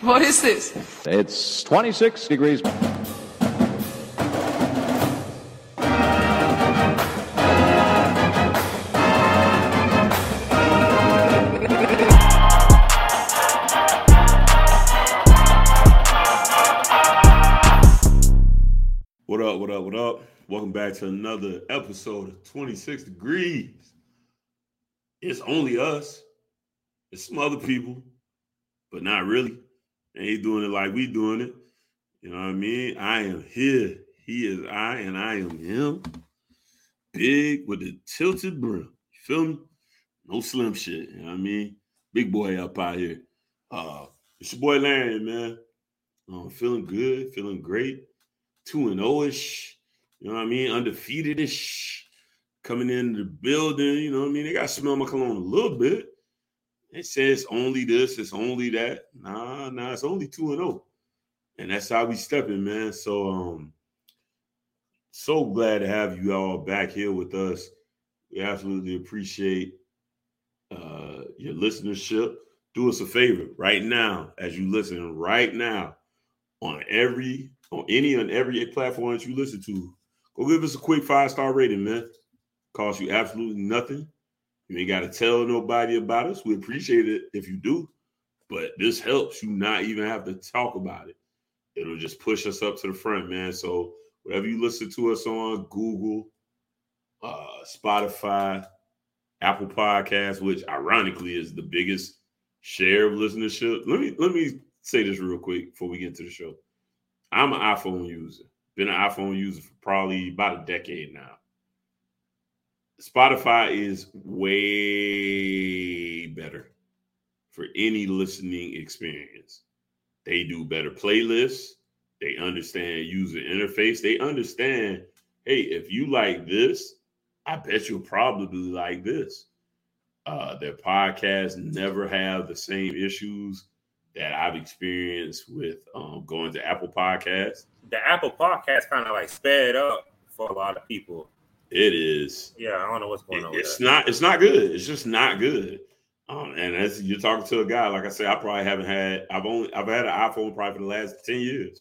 What is this? It's 26 degrees. What up? Welcome back to another episode of 26 Degrees. It's only us. It's some other people, but not really. They ain't doing it like we doing it. You know what I mean? I am here. He is I, and I am him. Big with the tilted brim. You feel me? No slim shit. You know what I mean? Big boy up out here. It's your boy Larry, man. Feeling good, feeling great. 2-0-ish. You know what I mean? Undefeated-ish. Coming into the building, you know what I mean? They got to smell my cologne a little bit. They say it's only this, it's only that. Nah, it's only 2-0. And that's how we stepping, man. So glad to have you all back here with us. We absolutely appreciate your listenership. Do us a favor right now, as you listen right now, on every platform that you listen to, go give us a quick 5-star rating, man. Costs you absolutely nothing. You ain't got to tell nobody about us. We appreciate it if you do, but this helps you not even have to talk about it. It'll just push us up to the front, man. So whatever you listen to us on, Google, Spotify, Apple Podcasts, which ironically is the biggest share of listenership. Let me say this real quick before we get into the show. I'm an iPhone user. Been an iPhone user for probably about a decade now. Spotify is way better for any listening experience. They do better playlists. They understand user interface. They understand, hey, if you like this, I bet you'll probably like this. Their podcasts never have the same issues that I've experienced with going to Apple Podcasts. The Apple Podcast kind of like sped up for a lot of people. It is. Yeah, I don't know what's going on. It's not good. It's just not good. And as you're talking to a guy, like I said, I've had an iPhone probably for the last 10 years.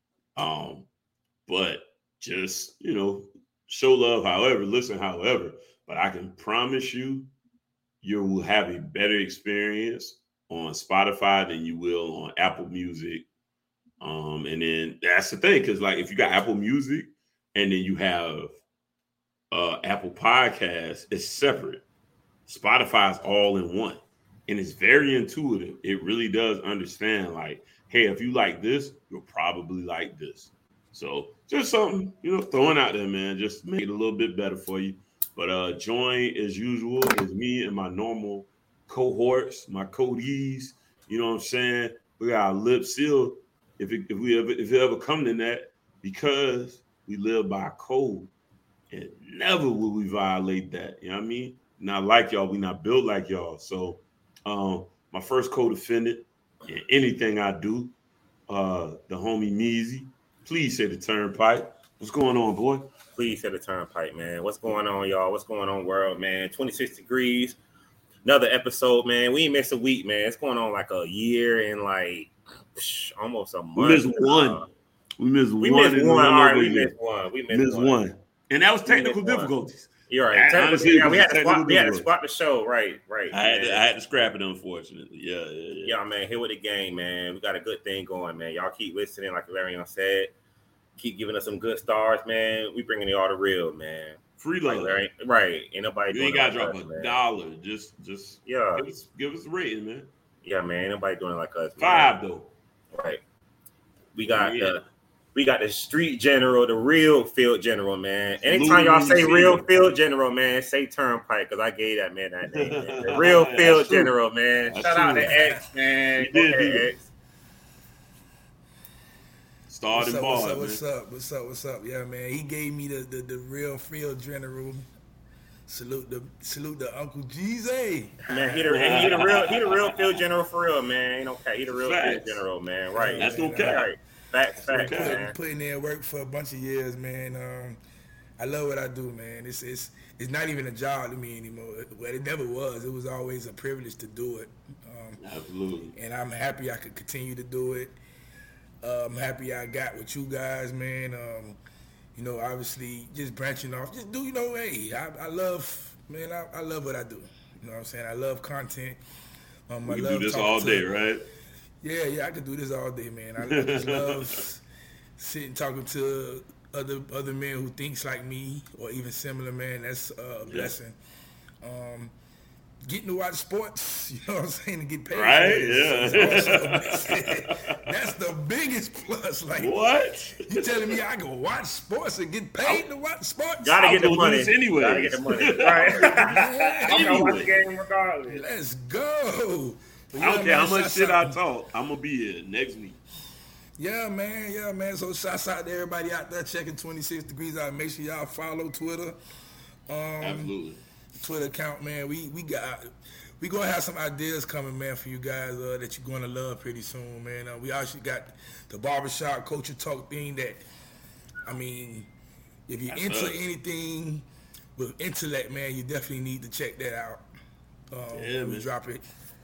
But just, show love however. But I can promise you will have a better experience on Spotify than you will on Apple Music. And then that's the thing, because like if you got Apple Music and then you have Apple Podcasts, it's separate. Spotify is all in one, and it's very intuitive. It really does understand, like, hey, if you like this, you'll probably like this. So just something, throwing out there, man, just make it a little bit better for you. But join as usual is me and my normal cohorts, my codees. You know what I'm saying? We got our lips sealed if it ever come to that, because we live by a code. And never will we violate that. You know what I mean? Not like y'all. We not built like y'all. So my first co-defendant in anything I do, the homie Meezy. Please say the Turnpike. What's going on, boy? Please say the Turnpike, man. What's going on, y'all? What's going on, world, man? 26 Degrees. Another episode, man. We ain't missed a week, man. It's going on like a year and like almost a month. We missed one. We missed one. And that was technical difficulties. You're right. Honestly, we had to spot the show. Right. I had to scrap it, unfortunately. Yeah. Yeah, man. Here with the game, man. We got a good thing going, man. Y'all keep listening, like Larion said. Keep giving us some good stars, man. We bringing y'all the real, man. Free love. Right. Ain't nobody. You ain't gotta drop $1. Just yeah. Give us a rating, man. Yeah, man. Ain't nobody doing it like us. $5 though. Right. We got the street general, the real field general, man. Anytime y'all say real field general, man, say Turnpike, because I gave that man that name. Man. The real field general, man. Shout out to X, man. X. Starting ball. What's up? Yeah, man. He gave me the real field general. Salute the Uncle Jeezy. Man, he the real field general for real, man. Ain't okay. He the real field general, man. Right. That's okay. Right. Facts, man. Putting in work for a bunch of years, man. I love what I do, man. It's not even a job to me anymore. Well, it never was. It was always a privilege to do it. Absolutely. And I'm happy I could continue to do it. I'm happy I got with you guys, man. Obviously just branching off. Just do, hey, I love, man, I love what I do. You know what I'm saying? I love content. We can do this all day, right? Yeah, I could do this all day, man. I just love sitting talking to other men who thinks like me or even similar, man. That's a blessing. Getting to watch sports, you know what I'm saying, to get paid. Right? That's the biggest plus. Like, what? You telling me I can watch sports and get paid to watch sports? Gotta get the money anyway. Gotta get the money. Right? I'm gonna watch the game regardless. Let's go. I don't care how much shit I talk. I'm gonna be here next week. Yeah, man. So shouts out to everybody out there checking 26 Degrees out. Make sure y'all follow Twitter. Absolutely. Twitter account, man. We gonna have some ideas coming, man, for you guys that you're gonna love pretty soon, man. We actually got the barbershop culture talk thing that, I mean, if you're into anything with intellect, man, you definitely need to check that out. We drop it.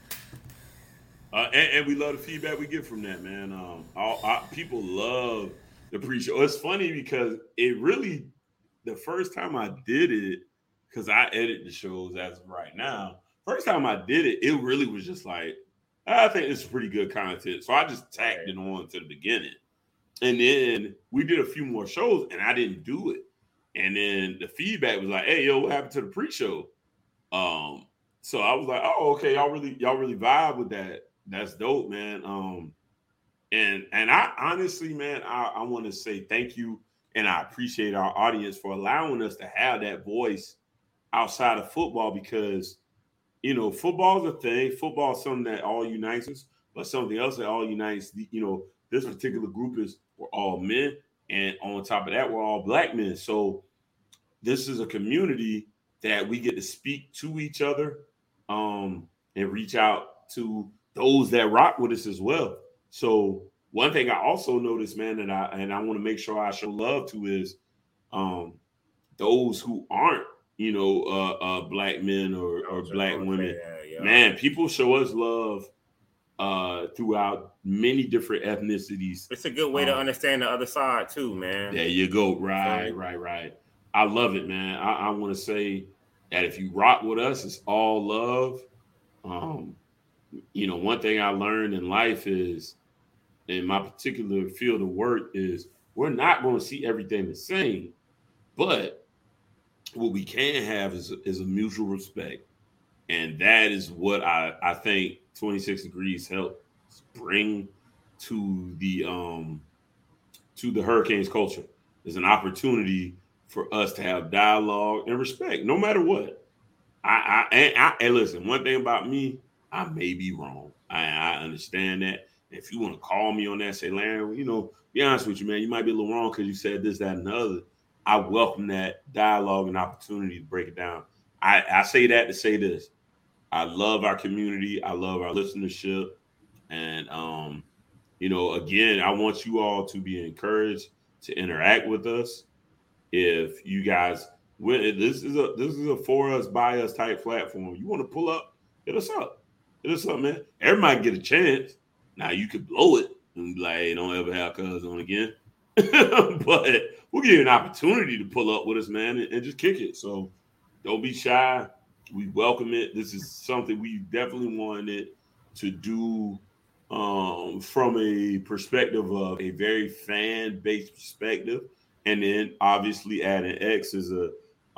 And we love the feedback we get from that, man. People love the pre-show. It's funny because it really, the first time I did it, because I edit the shows as of right now. First time I did it, it really was just like, I think it's pretty good content. So I just tacked it on to the beginning. And then we did a few more shows and I didn't do it. And then the feedback was like, hey, yo, what happened to the pre-show? So I was like, oh, okay, y'all really vibe with that. That's dope, man. And I honestly, man, I want to say thank you. And I appreciate our audience for allowing us to have that voice outside of football because, football's a thing. Football is something that all unites us, but something else that all unites, this particular group we're all men. And on top of that, we're all black men. So this is a community that we get to speak to each other and reach out to those that rock with us as well. So one thing I also noticed, man, and I want to make sure I show love to is those who aren't, black men or black women. Yeah. Man, people show us love throughout many different ethnicities. It's a good way to understand the other side too, man. There you go. Right. I love it, man. I want to say that if you rock with us, it's all love. One thing I learned in life is, in my particular field of work, is we're not going to see everything the same, but what we can have is a mutual respect. And that is what I think 26 Degrees helps bring to the Hurricanes culture. There's an opportunity for us to have dialogue and respect, no matter what. And listen, one thing about me, I may be wrong. I understand that. If you want to call me on that, say, Larry, be honest with you, man, you might be a little wrong because you said this, that, and the other. I welcome that dialogue and opportunity to break it down. I say that to say this. I love our community. I love our listenership. And, again, I want you all to be encouraged to interact with us. If you guys, this is a for us, by us type platform. You want to pull up, hit us up. Hit us up, man. Everybody get a chance. Now you could blow it and be like, hey, don't ever have cuz on again. But we'll give you an opportunity to pull up with us, man, and just kick it. So don't be shy. We welcome it. This is something we definitely wanted to do from a perspective of a very fan-based perspective. And then obviously adding X as a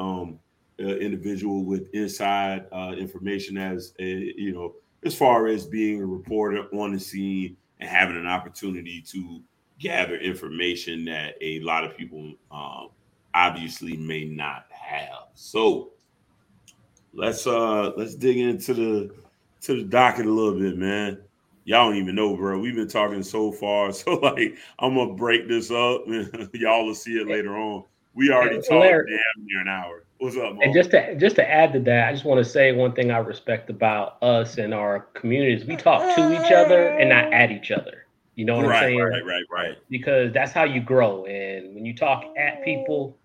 individual with inside information as far as being a reporter on the scene and having an opportunity to gather information that a lot of people obviously may not have. So let's dig into the docket a little bit, man. Y'all don't even know, bro. We've been talking so far. So like I'm gonna break this up and y'all will see it later on. We already talked damn near an hour. What's up, Mo? And just to add to that, I just want to say one thing I respect about us and our communities. We talk to each other and not at each other. You know what I'm saying? Right. Because that's how you grow. And when you talk at people,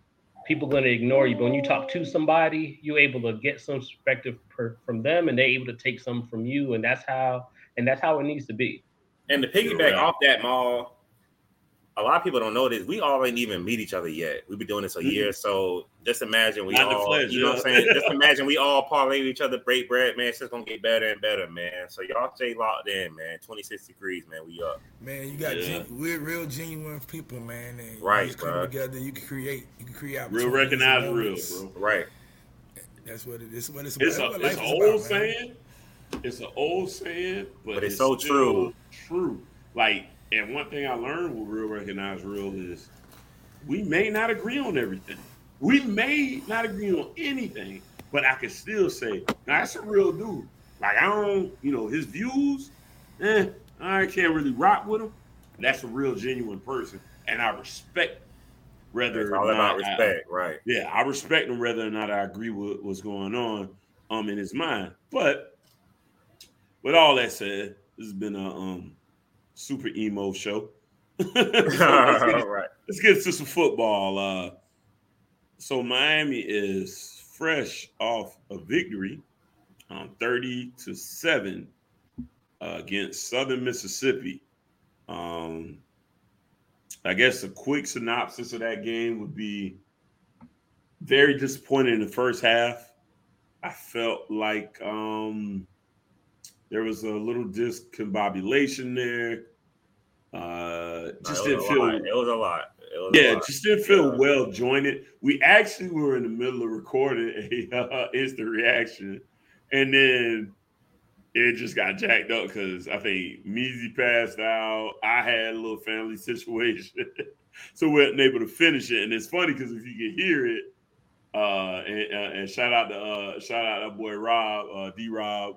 people going to ignore you. But when you talk to somebody, you're able to get some perspective from them, and they're able to take some from you, and that's how it needs to be. And to piggyback off that, Maul, a lot of people don't know this. We all ain't even meet each other yet. We've been doing this a year, so just imagine we all, flesh, you know what I'm saying? Just imagine we all parlay with each other, break bread, man. It's just gonna get better and better, man. So y'all stay locked in, man. 26 degrees, man. We up. Man, you got we're real genuine people, man. And right, you just come together. You can create real, recognize real, bro. Right. That's what it is. What it's It's an old saying. It's an old saying, but it's so true. Like. And one thing I learned with real, recognize real is we may not agree on everything. We may not agree on anything, but I can still say, that's a real dude. Like, I don't, his views, I can't really rock with him. That's a real, genuine person. And I respect whether it's all about respect, right? Yeah, I respect him whether or not I agree with what's going on in his mind. But with all that said, this has been a super emo show. Right. Let's get to some football. So Miami is fresh off a victory, 30-7 against Southern Mississippi. I guess a quick synopsis of that game would be very disappointing in the first half. I felt like there was a little discombobulation there. Just didn't feel. It was a lot. Just didn't feel well jointed. We actually were in the middle of recording a instant reaction, and then it just got jacked up because I think Measy passed out. I had a little family situation, so we weren't able to finish it. And it's funny because if you can hear it, and shout out that boy Rob, D-Rob.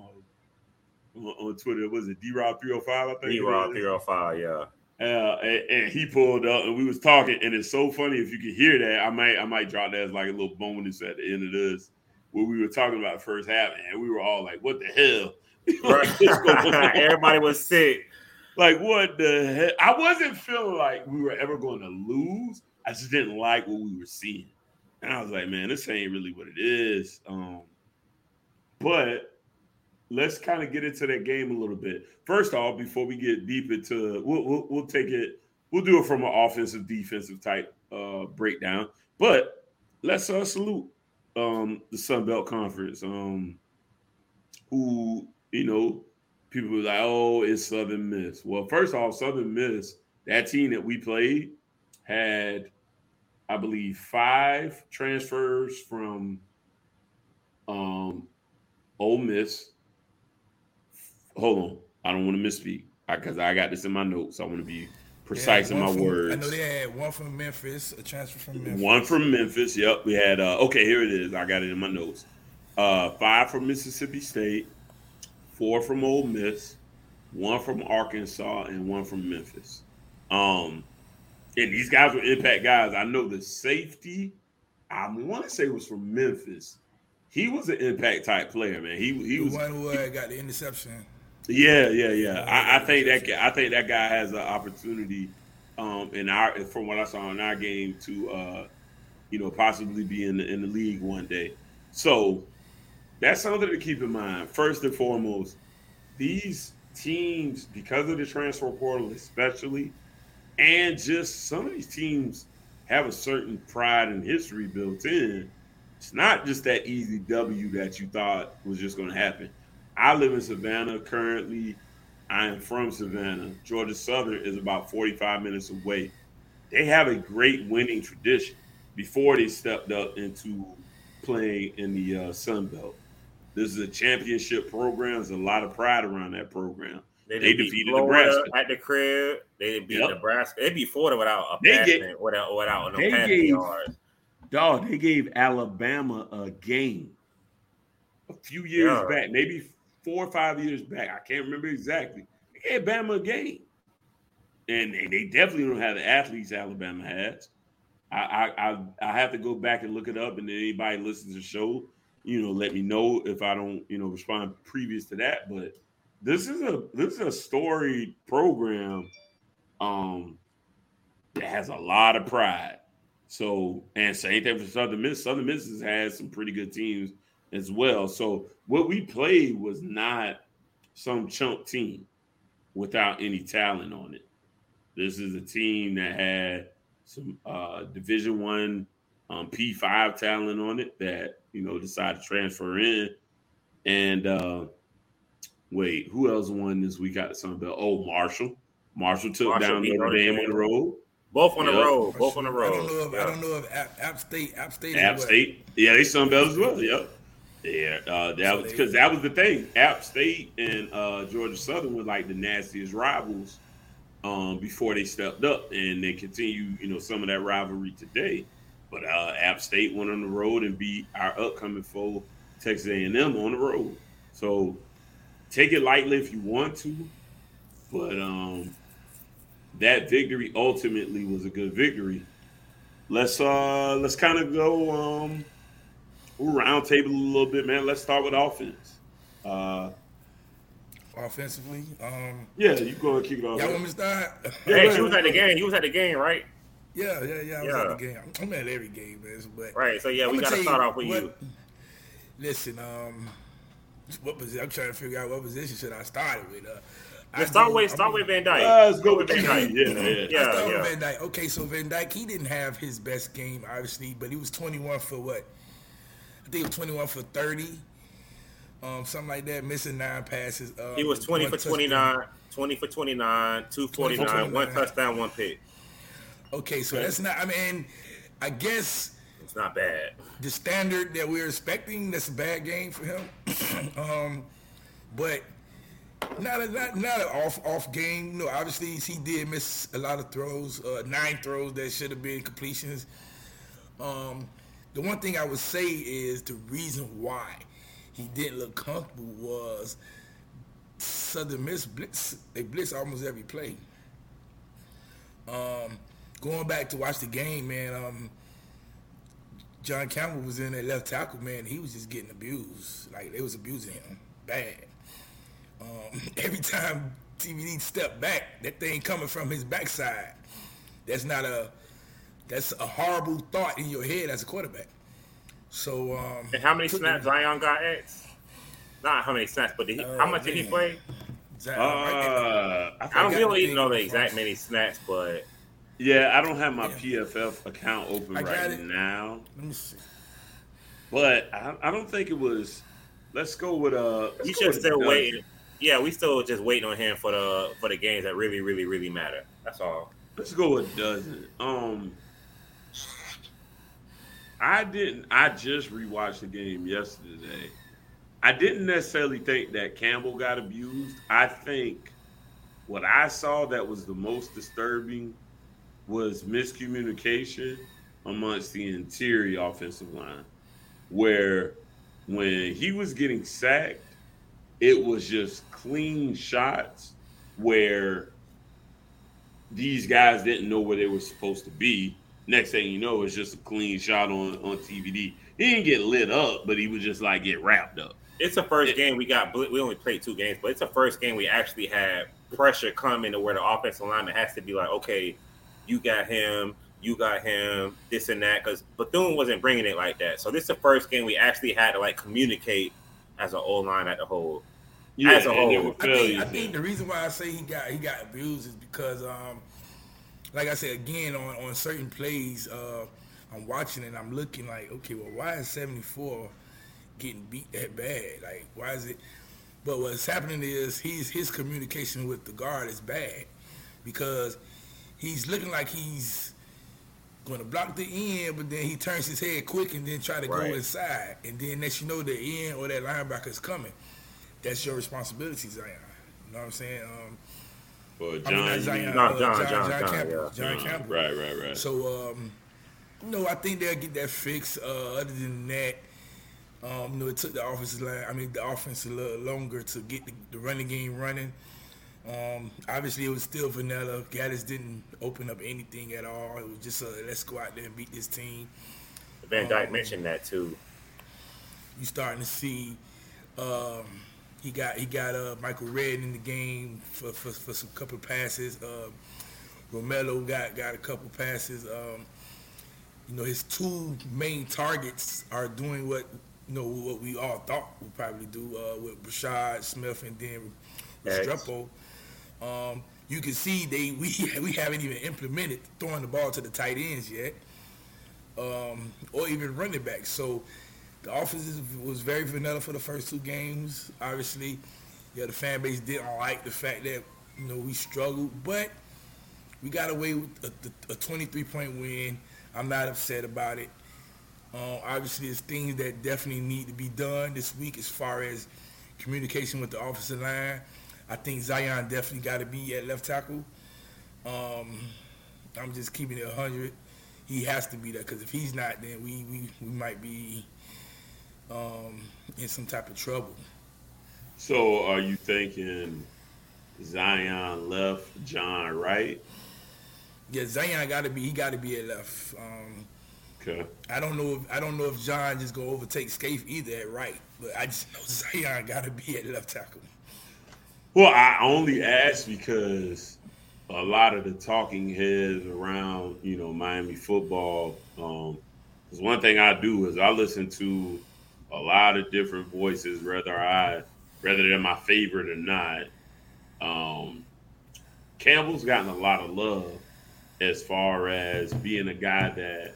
On Twitter, was it D-Rob 305? I think D-Rob 305, yeah. And he pulled up, and we was talking, and it's so funny if you could hear that. I might drop that as like a little bonus at the end of this, where we were talking about the first half, and we were all like, "What the hell?" Right. Everybody was sick. Like, what the hell? I wasn't feeling like we were ever going to lose. I just didn't like what we were seeing, and I was like, "Man, this ain't really what it is." But let's kind of get into that game a little bit. First off, before we get deep into, we'll take it. We'll do it from an offensive, defensive type breakdown. But let's salute the Sun Belt Conference. Who people were like, oh, it's Southern Miss. Well, first off, Southern Miss, that team that we played had, I believe, 5 transfers from Ole Miss. Hold on. I don't want to misspeak because I got this in my notes. I want to be precise in my words. I know they had one from Memphis, a transfer from Memphis. One from Memphis. Yep. We had, here it is. I got it in my notes. 5 from Mississippi State, 4 from Ole Miss, 1 from Arkansas, and 1 from Memphis. And these guys were impact guys. I know the safety, I want to say, was from Memphis. He was an impact type player, man. He was the one who got the interception. Yeah. I think that guy has an opportunity, from what I saw in our game, to possibly be in the league one day. So that's something to keep in mind. First and foremost, these teams, because of the transfer portal, especially, and just some of these teams have a certain pride and history built in. It's not just that easy W that you thought was just going to happen. I live in Savannah currently. I am from Savannah. Georgia Southern is about 45 minutes away. They have a great winning tradition before they stepped up into playing in the Sun Belt. This is a championship program. There's a lot of pride around that program. They defeated Nebraska at the crib. They beat Nebraska. They beat Florida without a passing yards. Dog, they gave Alabama a game a few years back, maybe 4 or 5 years back. I can't remember exactly. They gave Bama a game. And they definitely don't have the athletes Alabama has. I have to go back and look it up, and then anybody listens to the show, let me know if I don't, respond previous to that. But this is a storied program that has a lot of pride. So, and same thing for Southern Miss. Southern Miss has had some pretty good teams as well. So, what we played was not some chunk team without any talent on it. This is a team that had some Division One P5 talent on it that decided to transfer in. And wait, who else won this week out of Sun Belt? Oh, Marshall. Marshall took down Notre Dame on the road. Both on the road. Both on the road. I don't know if App State. App State. Yeah, they Sun Belt as well. Yep. Yeah, that was because that was the thing. App State and Georgia Southern were like the nastiest rivals before they stepped up, and they continue, some of that rivalry today. But App State went on the road and beat our upcoming foe, Texas A&M, on the road. So take it lightly if you want to, but that victory ultimately was a good victory. Let's kind of go we'll round table a little bit, man. Let's start with offense. Offensively, yeah, you go and kick it off. Y'all want me to start? Hey, you was at the game. You was at the game, right? Yeah. I was at the game. I'm at every game, man. But right. So yeah, we got to start off with you. Listen, what position? I'm trying to figure out what position should I start with. Start with Van Dyke. Let's go with Van Dyke. Yeah. Start with Van Dyke. Okay, so Van Dyke, he didn't have his best game, obviously, but he was 21 for what? I think he was 21 for 30, something like that, missing 9 passes. He was 20 for 29, 20 for 29, 249, 1 touchdown, 1 pick. Okay, so that's not. I mean, I guess it's not bad. The standard that we're expecting, that's a bad game for him. But not an off game. No, obviously he did miss a lot of throws, 9 throws that should have been completions. The one thing I would say is the reason why he didn't look comfortable was Southern Miss blitz. They blitz almost every play. Going back to watch the game, man, John Campbell was in at left tackle, man. He was just getting abused. Like, they was abusing him bad. Every time TVD stepped back, that thing coming from his backside. That's a horrible thought in your head as a quarterback. So, and how many snaps Zion got X? Not how many snaps, but how much did he play? I don't really know the exact many snaps, but yeah, I don't have my PFF account open right now. Let me see. But I don't think it was. Let's go with You should still wait. Yeah, we still just waiting on him for the games that really, really, really matter. That's all. Let's go with dozen. I just rewatched the game yesterday. I didn't necessarily think that Campbell got abused. I think what I saw that was the most disturbing was miscommunication amongst the interior offensive line, where when he was getting sacked, it was just clean shots where these guys didn't know where they were supposed to be. Next thing you know, it's just a clean shot on TVD. He didn't get lit up, but he would just like get wrapped up. It's the first game we only played 2 games, but it's the first game we actually had pressure coming to where the offensive lineman has to be like, okay, you got him, this and that, because Bethune wasn't bringing it like that. So this is the first game we actually had to like communicate as an O-line at the whole. Yeah, as a whole. I think the reason why I say he got abused is because, like I said again, on certain plays, I'm watching and I'm looking like, okay, well, why is 74 getting beat that bad? Like, why is it? But what's happening is his communication with the guard is bad because he's looking like he's going to block the end, but then he turns his head quick and then try to go inside. And then next you know the end or that linebacker is coming. That's your responsibility, Zion. You know what I'm saying? John Campbell. Right. So, I think they'll get that fixed. Other than that, it took the offensive the offense a little longer to get the running game running. Obviously, it was still vanilla. Gaddis didn't open up anything at all. It was just let's go out there and beat this team. Van Dyke mentioned that too. You starting to see he got Michael Redd in the game for some couple passes. Romello got a couple passes. his two main targets are doing what what we all thought would probably do with Rashad Smith and then Restrepo. You can see we haven't even implemented throwing the ball to the tight ends yet, or even running backs. So the offense was very vanilla for the first two games. Obviously, the fan base didn't like the fact that we struggled, but we got away with a 23-point win. I'm not upset about it. Obviously, there's things that definitely need to be done this week as far as communication with the offensive line. I think Zion definitely got to be at left tackle. I'm just keeping it 100. He has to be there because if he's not, then we might be in some type of trouble. So are you thinking Zion left, John right? Yeah, Zion got to be at left. Okay. I don't know if John just gonna overtake Scaife either at right, but I just know Zion got to be at left tackle. Well, I only ask because a lot of the talking heads around, Miami football. Because one thing I do is I listen to a lot of different voices, whether they're my favorite or not. Campbell's gotten a lot of love as far as being a guy that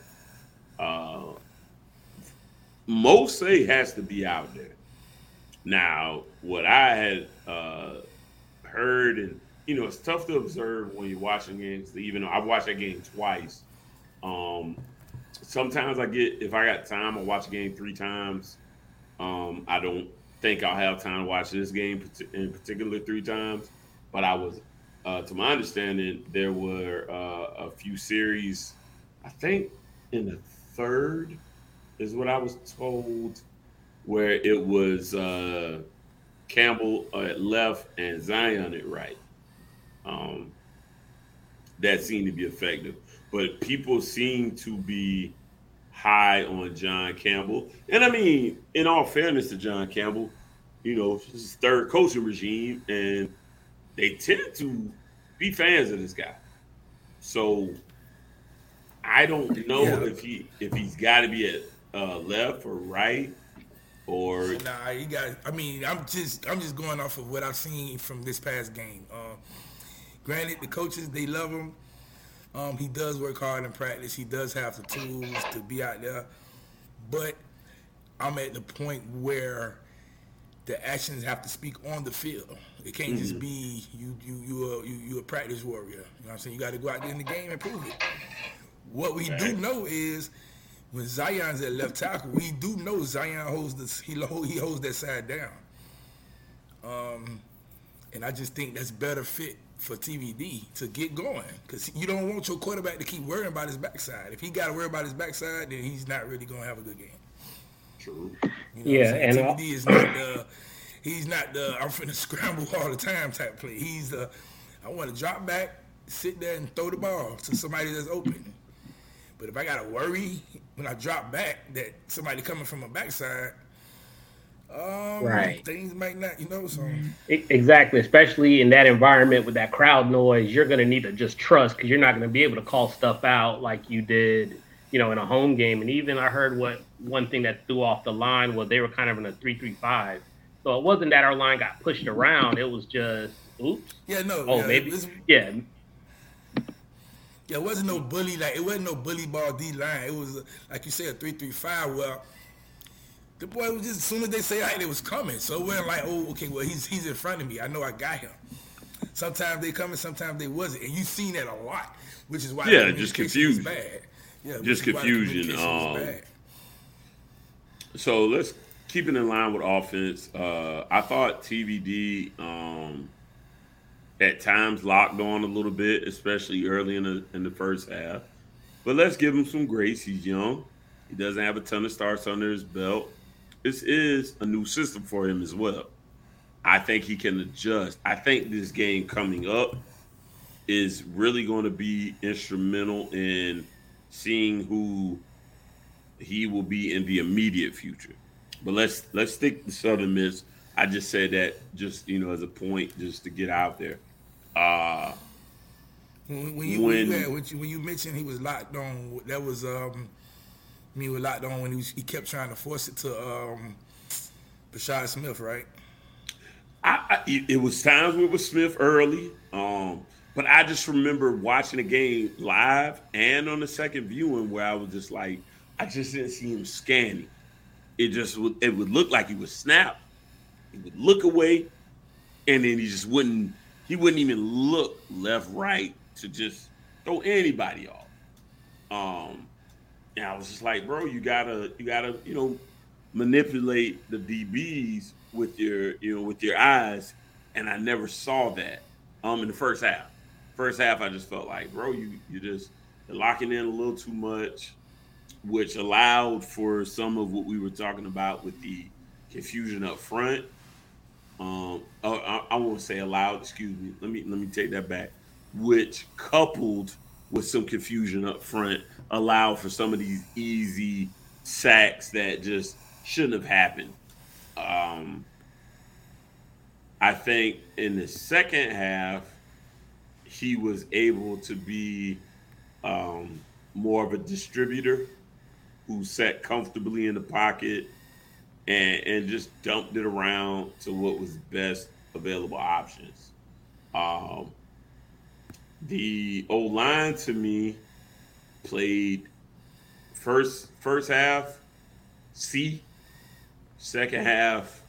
most say has to be out there. Now, what I had heard, and it's tough to observe when you're watching games. Even though I've watched that game twice, sometimes if I got time, I'll watch a game 3 times. I don't think I'll have time to watch this game in particular 3 times, but I was, to my understanding, there were a few series. I think in the third is what I was told, where it was Campbell at left and Zion at right. That seemed to be effective. But people seem to be high on John Campbell. And I mean, in all fairness to John Campbell, it's his third coaching regime, and they tend to be fans of this guy. So I don't know if he's got to be at left or right. Or nah, he got. I mean, I'm just going off of what I've seen from this past game. Granted, the coaches, they love him. He does work hard in practice. He does have the tools to be out there. But I'm at the point where the actions have to speak on the field. It can't just be you a practice warrior. You know what I'm saying? You got to go out there in the game and prove it. What we do know is when Zion's at left tackle, we do know Zion holds he holds that side down. And I just think that's better fit for TVD to get going, because you don't want your quarterback to keep worrying about his backside. If he got to worry about his backside, then he's not really going to have a good game. True. And TVD is not he's not the I'm finna scramble all the time type play. He's the I want to drop back, sit there and throw the ball to somebody that's open. But if I got to worry when I drop back that somebody coming from a backside, right, things might not, so. Exactly, especially in that environment with that crowd noise, you're going to need to just trust, because you're not going to be able to call stuff out like you did, in a home game. And even I heard one thing that threw off the line was they were kind of in a 3-3-5. So it wasn't that our line got pushed around. It was just, oops. Yeah, no. Oh, yeah, maybe. Yeah, it wasn't no bully, it wasn't no bully ball D line. It was, like you said, a 3-3-5. Well, the boy was just, as soon as they say, it was coming. So it wasn't like, oh, okay, well, he's in front of me. I know I got him. Sometimes they coming, sometimes they wasn't. And you've seen that a lot, which is why the just confusion. Bad. Yeah, just confusion. So let's keep it in line with offense. I thought TVD at times locked on a little bit, especially early in the first half. But let's give him some grace. He's young. He doesn't have a ton of starts under his belt. This is a new system for him as well. I think he can adjust. I think this game coming up is really going to be instrumental in seeing who he will be in the immediate future. But let's stick to Southern Miss. I just said that just as a point, just to get out there. When you mentioned he was locked on, that was he was locked on when he kept trying to force it to Rashad Smith, right? It was times where it was Smith early, but I just remember watching the game live and on the second viewing where I was just like, I just didn't see him scanning. It would look like he would snap, he would look away, and then he wouldn't even look left, right to just throw anybody off. And I was just like, bro, you gotta manipulate the DBs with your eyes, and I never saw that in the first half. First half, I just felt like, bro, you're locking in a little too much, which allowed for some of what we were talking about with the confusion up front. I won't say allowed, excuse me. Let me take that back. Which coupled with some confusion up front allowed for some of these easy sacks that just shouldn't have happened. I think in the second half, he was able to be more of a distributor who sat comfortably in the pocket and just dumped it around to what was best available options. The O-line to me played first half C, second half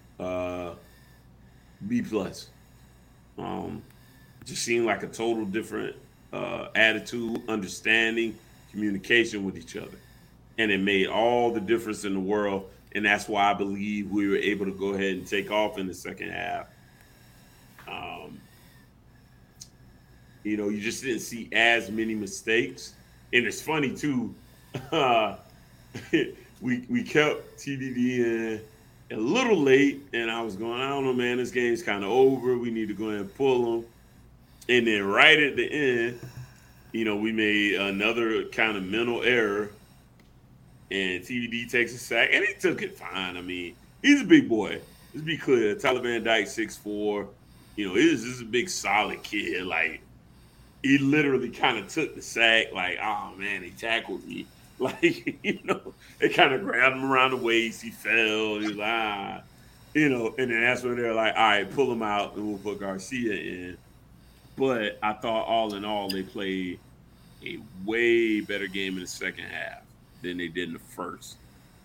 B+. Just seemed like a total different attitude, understanding, communication with each other. And it made all the difference in the world. And that's why I believe we were able to go ahead and take off in the second half. You just didn't see as many mistakes. And it's funny, too. We kept TDD in a little late, and I was going, I don't know, man, this game's kind of over. We need to go ahead and pull them. And then right at the end, we made another kind of mental error, and TDD takes a sack, and he took it fine. I mean, he's a big boy. Let's be clear. Tyler Van Dyke, 6'4". This is a big, solid kid. Like, he literally kind of took the sack, like, oh, man, he tackled me. Like, they kind of grabbed him around the waist. He fell. He was like, and then that's when they're like, all right, pull him out, and we'll put Garcia in. But I thought all in all, they played a way better game in the second half than they did in the first.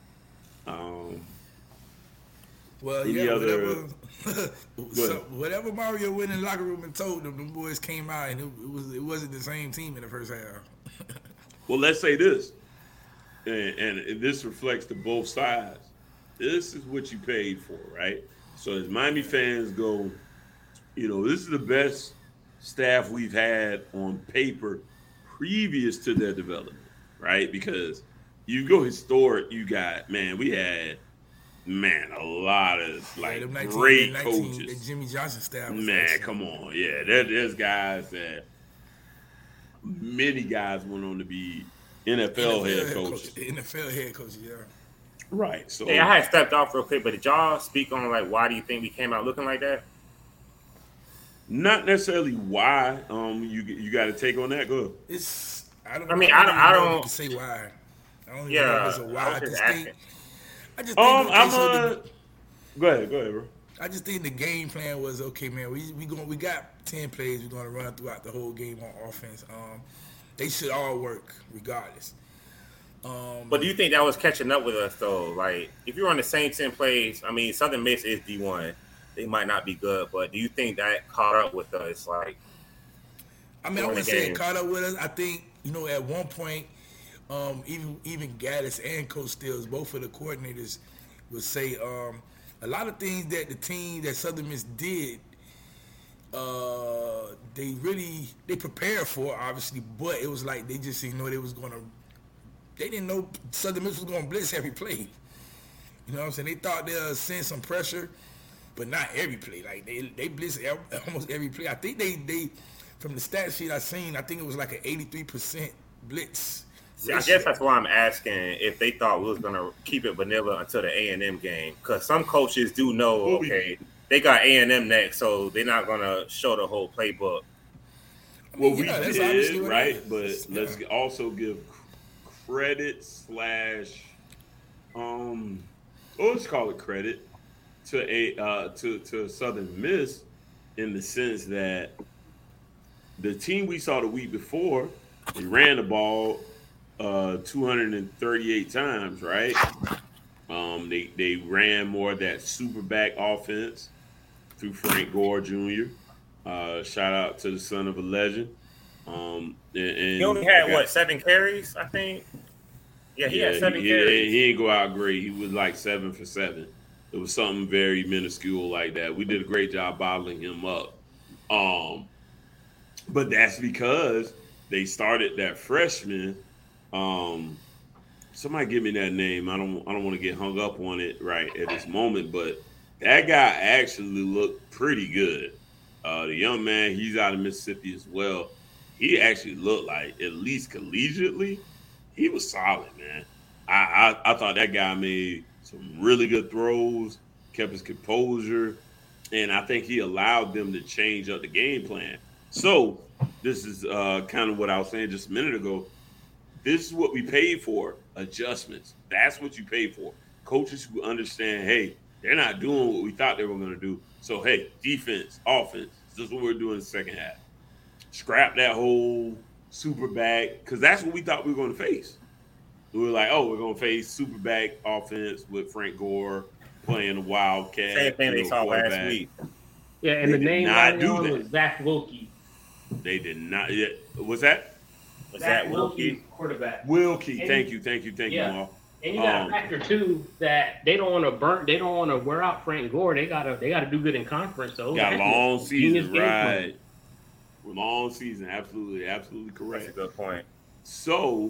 Whatever Mario went in the locker room and told them, the boys came out, and it wasn't the same team in the first half. Well, let's say this, and this reflects to both sides. This is what you paid for, right? So as Miami fans go, this is the best staff we've had on paper previous to their development, right? Because you go historic, we had a lot of great coaches. The Jimmy Johnson staff. Come on, yeah, there's guys that many guys went on to be NFL head coaches. NFL head coaches, yeah. Right. So I had stepped off real quick, but did y'all speak on why do you think we came out looking like that? Not necessarily why. You got to take on that. Go. I don't say why. I don't even know if it's a why. I just think. Go ahead, bro. I just think the game plan was okay, man. We got 10 plays we're gonna run throughout the whole game on offense. They should all work regardless. But do you think that was catching up with us though? Like, if you're on the same 10 plays, I mean, Southern Miss is D1. They might not be good, but do you think that caught up with us? Like, I wouldn't say it caught up with us. I think at one point, even Gaddis and Coach Stills, both of the coordinators, would say a lot of things that the team that Southern Miss did, they prepared for, obviously, but it was like they just didn't know they didn't know Southern Miss was going to blitz every play. You know what I'm saying? They thought they'll send some pressure, but not every play. Like, they blitz almost every play. I think they from the stat sheet I seen, I think it was like an 83% blitz. See, I guess that's why I'm asking if they thought we was going to keep it vanilla until the A&M game. Because some coaches do know, okay, they got A&M next, so they're not going to show the whole playbook. Well, we did, right? But let's also give credit let's call it credit to Southern Miss in the sense that the team we saw the week before, they ran the ball 238 times, right? They ran more of that super back offense through Frank Gore Jr. Shout out to the son of a legend. And he only had 7 carries, I think. Yeah, he had 7 carries. He didn't go out great. He was like 7 for 7. It was something very minuscule like that. We did a great job bottling him up. But that's because they started that freshman. Somebody give me that name. I don't want to get hung up on it right at this moment, but that guy actually looked pretty good. The young man, he's out of Mississippi as well. He actually looked like, at least collegiately, he was solid, man. I thought that guy made some really good throws, kept his composure, and I think he allowed them to change up the game plan. So this is kind of what I was saying just a minute ago. This is what we paid for, adjustments. That's what you pay for. Coaches who understand, hey, they're not doing what we thought they were going to do. So, hey, defense, offense, this is what we're doing in the second half. Scrap that whole super back, because that's what we thought we were going to face. We were like, oh, we're going to face super back offense with Frank Gore playing the Wildcat. Same thing they saw last week. Yeah, and the name was Zach Wilkie. They did not. Yeah, what's that? Zach Wilkie, quarterback. Wilkie, thank you, Mal. And you got to factor too that they don't want to wear out Frank Gore. They gotta do good in conference. So got a long season, right? Long season, absolutely correct. That's a good point. So,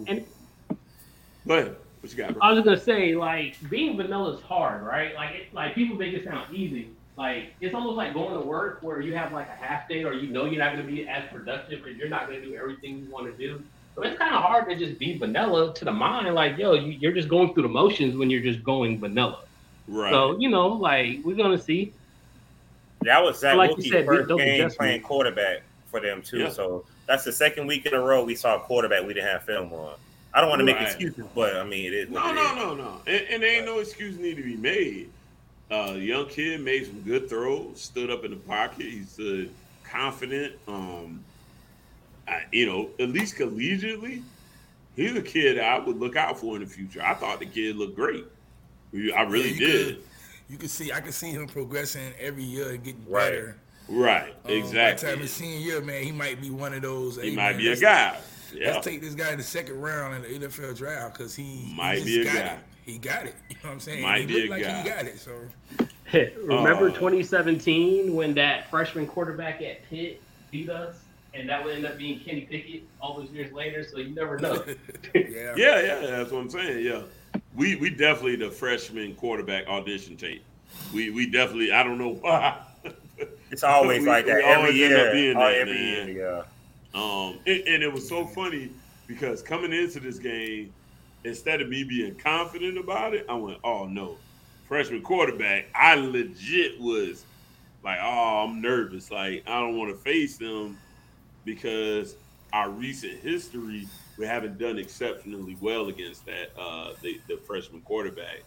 go ahead. What you got, bro? I was gonna say, like, being vanilla is hard, right? Like people make it sound easy. Like, it's almost like going to work where you have like a half day, or you know you're not going to be as productive because you're not going to do everything you want to do. So it's kind of hard to just be vanilla to the mind. Like, yo, you're just going through the motions when you're just going vanilla. Right. So, like, we're going to see. That was Zach like Wilkie's you said, first game playing quarterback for them, too. Yeah. So that's the second week in a row we saw a quarterback we didn't have film on. I don't want to make excuses, but, I mean, it is. No. And there ain't no excuse need to be made. The young kid made some good throws, stood up in the pocket. He's confident. At least collegiately, he's a kid I would look out for in the future. I thought the kid looked great. I really did. I can see him progressing every year and getting right. better. Right, exactly. By the time his senior year, man, he might be one of those. He might be a guy. Yeah. Let's take this guy in the second round in the NFL draft because he might be a guy. He got it. You know what I'm saying? Might be a guy. He got it. So remember 2017 when that freshman quarterback at Pitt beat us, and that would end up being Kenny Pickett all those years later. So you never know. Yeah. That's what I'm saying. Yeah, we definitely the freshman quarterback audition tape. We definitely. I don't know why. It's always like that every year. Every year. And it was so funny because coming into this game, instead of me being confident about it, I went, oh no, freshman quarterback. I legit was like, oh, I'm nervous. Like, I don't want to face them because our recent history, we haven't done exceptionally well against that the freshman quarterback.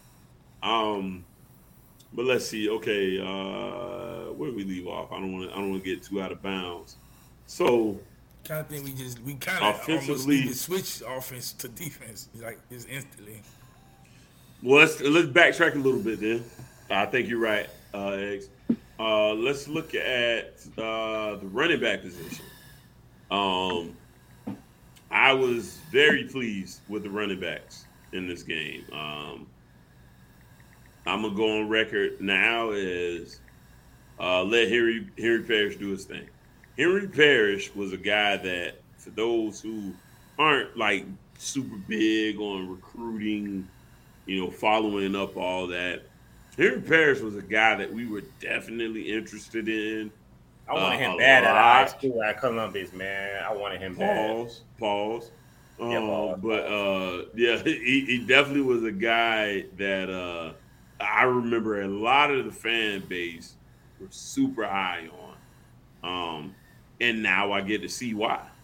But let's see. Okay, where do we leave off? I don't want to get too out of bounds. So. Kind of think we kind of almost need to switch offense to defense like just instantly. Well, let's backtrack a little bit then. I think you're right, Eggs. Let's look at the running back position. I was very pleased with the running backs in this game. I'm gonna go on record now as let Henry Parrish do his thing. Henry Parrish was a guy that, for those who aren't like super big on recruiting, following up all that, Henry Parrish was a guy that we were definitely interested in. I wanted him bad at high school at Columbus, man. I wanted him bad. Pause. He definitely was a guy that I remember a lot of the fan base were super high on. And now I get to see why.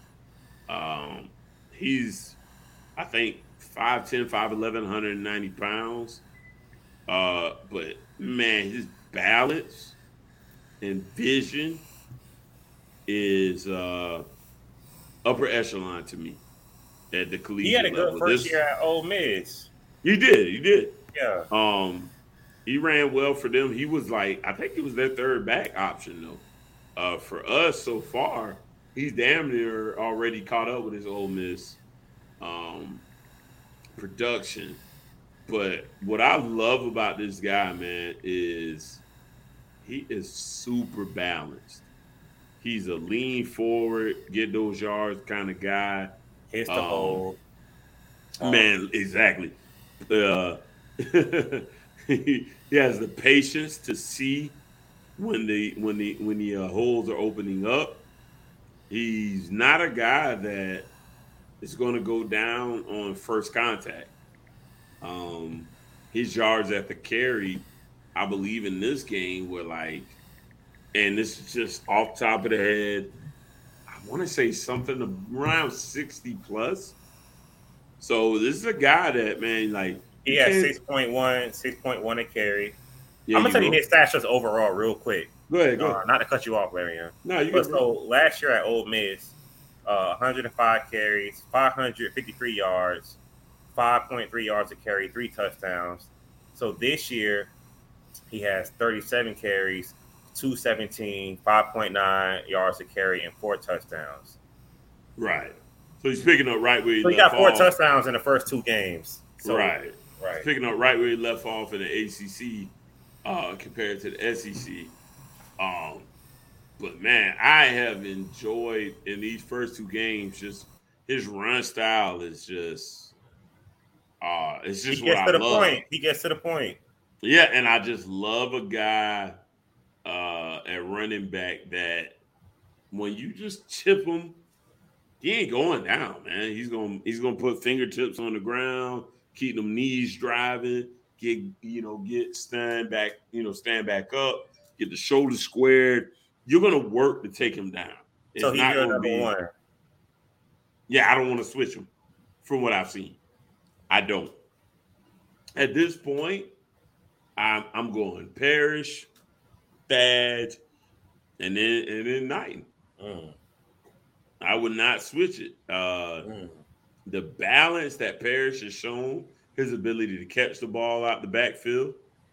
He's, I think, 5'10", 5'11", 190 pounds. But man, his balance and vision is upper echelon to me at the collegiate He had a good level. first year at Ole Miss. He did. Yeah. He ran well for them. He was like, I think he was their third back option though. For us so far, he's damn near already caught up with his Ole Miss production. But what I love about this guy, man, is he is super balanced. He's a lean forward, get those yards kind of guy. Hits the hole. Man, exactly. He has the patience to see when the holes are opening up. He's not a guy that is going to go down on first contact. His yards at the carry, I believe in this game were like, and this is just off the top of the head, I want to say something around 60 plus. So this is a guy that, man, like he had 6.1 a carry. Yeah, I'm gonna tell you his stats just overall real quick. Go ahead. Not to cut you off, Larry. No, you. So last year at Ole Miss, 105 carries, 553 yards, 5.3 yards a carry, 3 touchdowns. So this year, he has 37 carries, 217, 5.9 yards a carry, and 4 touchdowns. Right. So he's picking up right where he left off. So he got 4 touchdowns in the first 2 games. So, right. He's picking up right where he left off in the ACC compared to the SEC. But, man, I have enjoyed in these first 2 games just his run style is just it's just what I love. He gets to the point. Yeah, and I just love a guy at running back that when you just chip him, he ain't going down, man. He's gonna put fingertips on the ground, keep them knees driving, stand back up, get the shoulders squared. You're gonna work to take him down. It's so he's your number 1. Yeah, I don't want to switch him from what I've seen. I don't. At this point, I'm going Parrish, Thad, and then Knighton. I would not switch it. The balance that Parrish has shown, his ability to catch the ball out the backfield.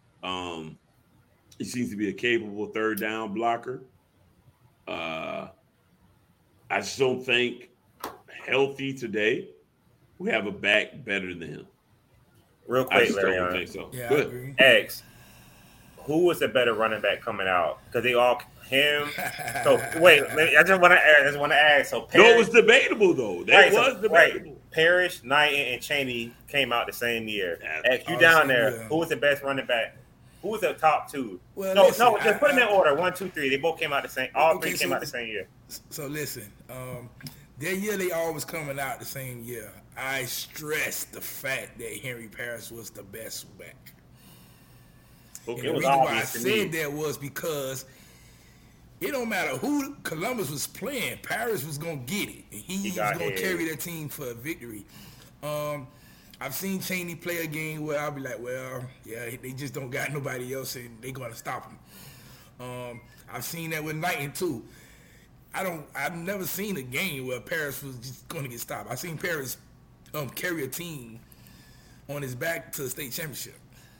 He seems to be a capable third down blocker. I just don't think healthy today we have a back better than him. Real quick, Larry, I don't think so. Yeah, good. X, who was a better running back coming out? Because they all him. So wait, I just want to ask. So Parrish, no, it was debatable though. That was debatable. Right. Parrish, Knighton, and Chaney came out the same year. X, you down there? Yeah. Who was the best running back? Who was the top 2? Well, no, just put them in order. 1, 2, 3. They both came out the same. All 3 came out the same year. So listen, that year they always coming out the same year. I stressed the fact that Henry Parrish was the best back. Okay, and the reason why I said that was because it don't matter who Columbus was playing, Parrish was gonna get it, and he was gonna carry that team for a victory. I've seen Chaney play a game where I'll be like, well, yeah, they just don't got nobody else, and they gonna stop him. I've seen that with Knighton too. I've never seen a game where Parrish was just going to get stopped. I've seen Parrish carry a team on his back to the state championship.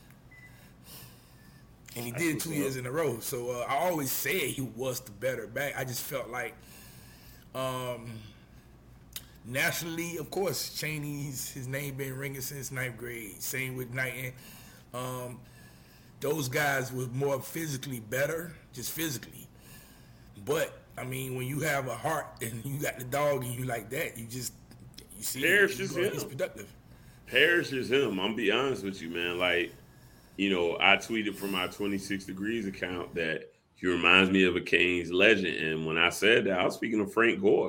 And he did it 2 years in a row. So I always said he was the better back. I just felt like nationally, of course, Chaney's his name been ringing since 9th grade. Same with Knighton. Those guys were more physically better, just physically. But I mean, when you have a heart and you got the dog and you like that, you see Parrish is him. He's productive. Parrish is him. I'm gonna be honest with you, man. Like, I tweeted from my 26 Degrees account that he reminds me of a Canes legend. And when I said that, I was speaking of Frank Gore.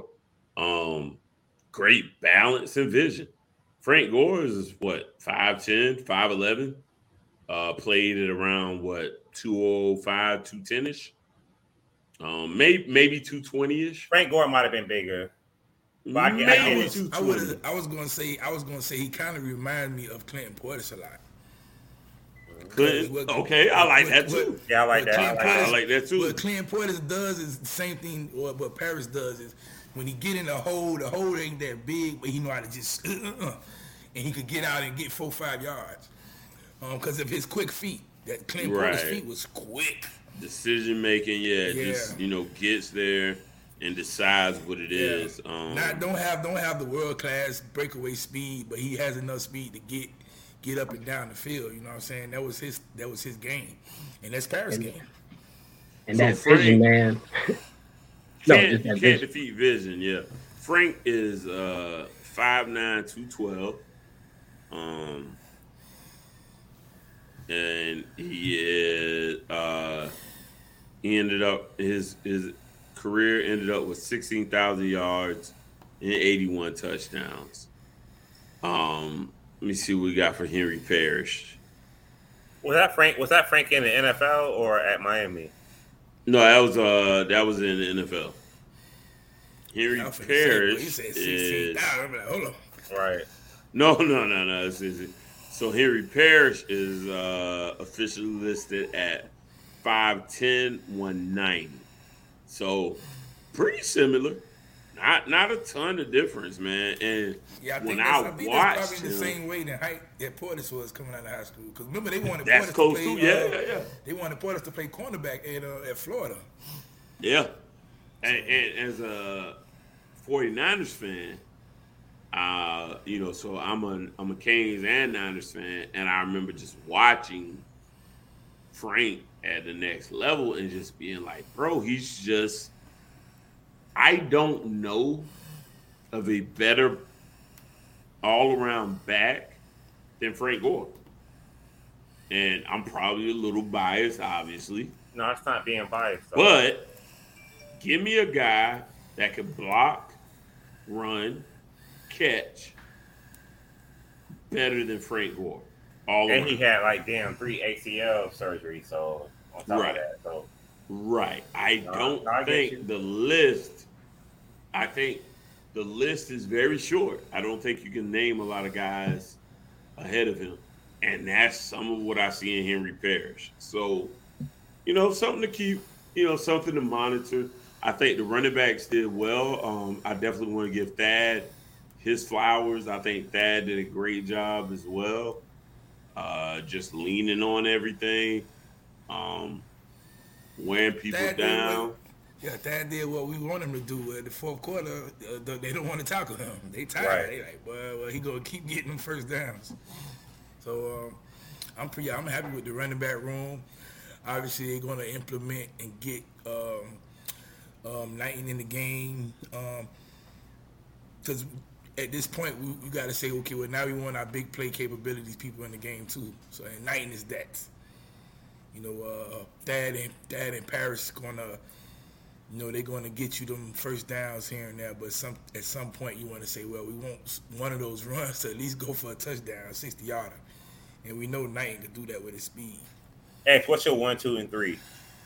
Great balance and vision. Frank Gore is 5'10", 5'11", played at around 205, 210-ish. Maybe 220-ish. Frank Gore might have been bigger. But I was gonna say he kind of reminded me of Clinton Portis a lot. Clinton, okay, I like that too. Yeah, I like that. I like that too. What Clinton Portis does is the same thing. Or what Paris does is when he get in the hole ain't that big, but he know how to just and he could get out and get 4-5 yards because of his quick feet. That Clinton Portis feet was quick. Decision making, just gets there and decides what it is. Don't have the world class breakaway speed, but he has enough speed to get up and down the field. You know what I'm saying? That was his game, and that's Paris' game. And that vision, man. Can't defeat vision. Yeah, Frank is 5'9", 212. And he is he ended up his career ended up with 16,000 yards and 81 touchdowns. Let me see what we got for Henry Parrish. Was that Frank in the NFL or at Miami? No, that was in the NFL. Henry Parrish is hold on. Right. No. So Henry Parrish is officially listed at 5'10", 190. So pretty similar. Not a ton of difference, man. And I think I that's probably the same way that Portis was coming out of high school. Because remember, they wanted Portis to play. Yeah. They wanted Portis to play cornerback at Florida. Yeah, and as a 49ers fan, so I'm a Canes and Niners fan, and I remember just watching Frank at the next level and just being like, bro, he's just. I don't know of a better all-around back than Frank Gore. And I'm probably a little biased, obviously. No, it's not being biased. Though. But give me a guy that can block, run, catch better than Frank Gore. He had 3 ACL surgery, so on top of that. So. Right. I think the list is very short. I don't think you can name a lot of guys ahead of him. And that's some of what I see in Henry Parrish. So, something to keep, something to monitor. I think the running backs did well. I definitely want to give Thad his flowers. I think Thad did a great job as well. Just leaning on everything. Wearing people down. Thad did what we want him to do. In the fourth quarter, they don't want to tackle him. They tired. Right. They like, well, he gonna keep getting them first downs. So I'm happy with the running back room. Obviously, they're gonna implement and get Knighton in the game. Because at this point, we got to say, okay, well now we want our big play capabilities people in the game too. So and Knighton is that. Thad and Paris gonna, they're gonna get you them first downs here and there. But at some point, you want to say, well, we want one of those runs to at least go for a touchdown, 60-yarder, and we know Knighton can do that with his speed. X, what's your 1, 2, and 3?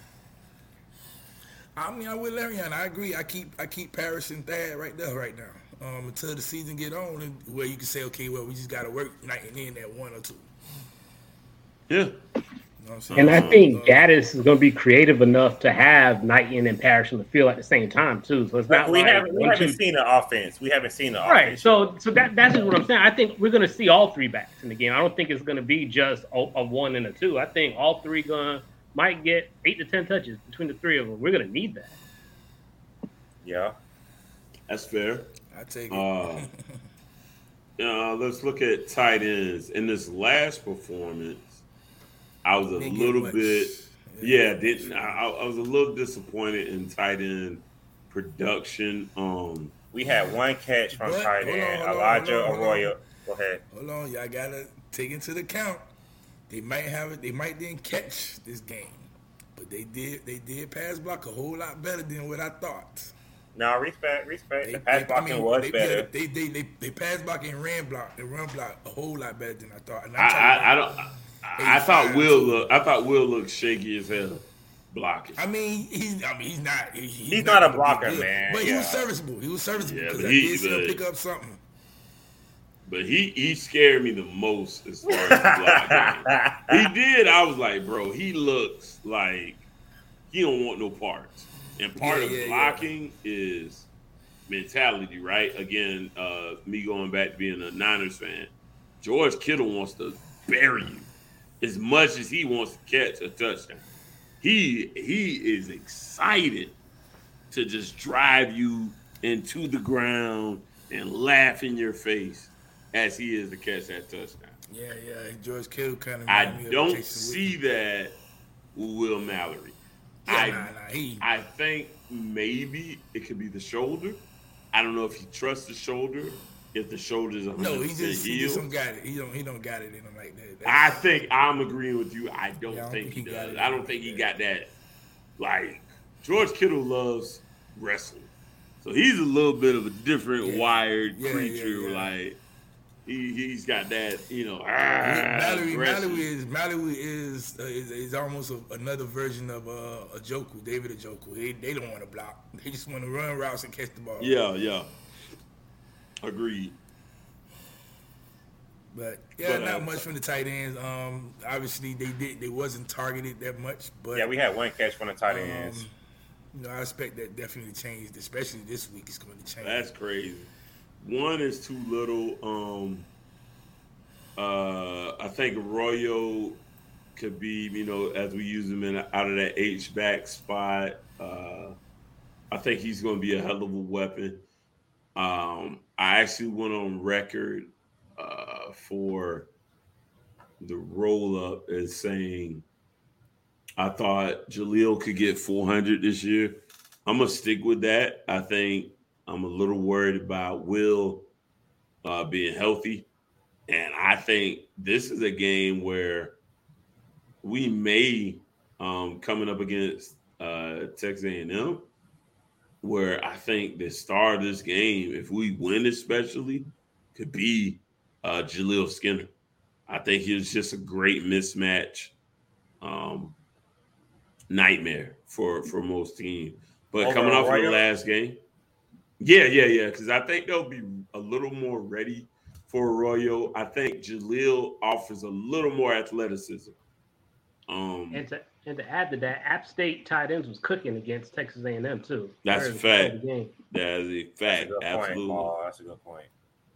I'm with Larry on. I agree. I keep Paris and Thad right there right now until the season get on, and where you can say, okay, well, we just got to work Knighton in at 1 or 2. Yeah. And I think Gaddis is going to be creative enough to have Knighton and Parrish in the field at the same time too. So it's not we haven't seen the offense. We haven't seen the offense. Right. So that's just what I'm saying. I think we're going to see all three backs in the game. I don't think it's going to be just a 1 and a 2. I think all three might get 8 to 10 touches between the three of them. We're going to need that. Yeah, that's fair. I take it. Let's look at tight ends in this last performance. I was a little bit, I was a little disappointed in tight end production. We had one catch from tight end, Elijah Arroyo. Go ahead. Hold on, y'all gotta take into the count. They might didn't catch this game, but they did pass block a whole lot better than what I thought. No, respect. The pass blocking was better. They pass block and run block a whole lot better than I thought. And I thought Will looked shaky as hell. blocking. I mean, he's not. He's not a blocker, man. But he was serviceable. He was serviceable because I did see him pick up something. But he scared me the most as far as the blocking. He did. I was like, bro, he looks like he don't want no parts. And part of blocking is mentality, right? Again, me going back to being a Niners fan, George Kittle wants to bury you as much as he wants to catch a touchdown. He is excited to just drive you into the ground and laugh in your face as he is to catch that touchdown. Yeah. George Kittle kind of. I don't see that with Will Mallory. I think maybe it could be the shoulder. I don't know if he trusts the shoulder. If the shoulder's 100% no, he just don't got it. He don't got it in him like that. I think I'm agreeing with you. I don't think he does. I don't think he got that. Like George Kittle loves wrestling, so he's a little bit of a different wired creature. Yeah. Like he's got that, Mallory is almost another version of Njoku, David Njoku. They don't want to block. They just want to run routes and catch the ball. Yeah. Agreed. But not much from the tight ends. Obviously they wasn't targeted that much. But yeah, we had one catch from the tight ends. I expect that definitely to change, especially this week. It's going to change. That's crazy. One is too little. I think Arroyo could be, as we use him out of that H-back spot. I think he's going to be a hell of a weapon. I actually went on record for the roll-up as saying I thought Jaleel could get 400 this year. I'm going to stick with that. I think I'm a little worried about Will being healthy. And I think this is a game where we may, coming up against Texas A&M, where I think the star of this game, if we win especially, could be Jaleel Skinner. I think he was just a great mismatch nightmare for most teams. But coming off of the last game, yeah, because I think they'll be a little more ready for Arroyo. I think Jaleel offers a little more athleticism. And to add to that, App State tight ends was cooking against Texas A&M too. That's a fact. That is a fact. Absolutely. That's a good point.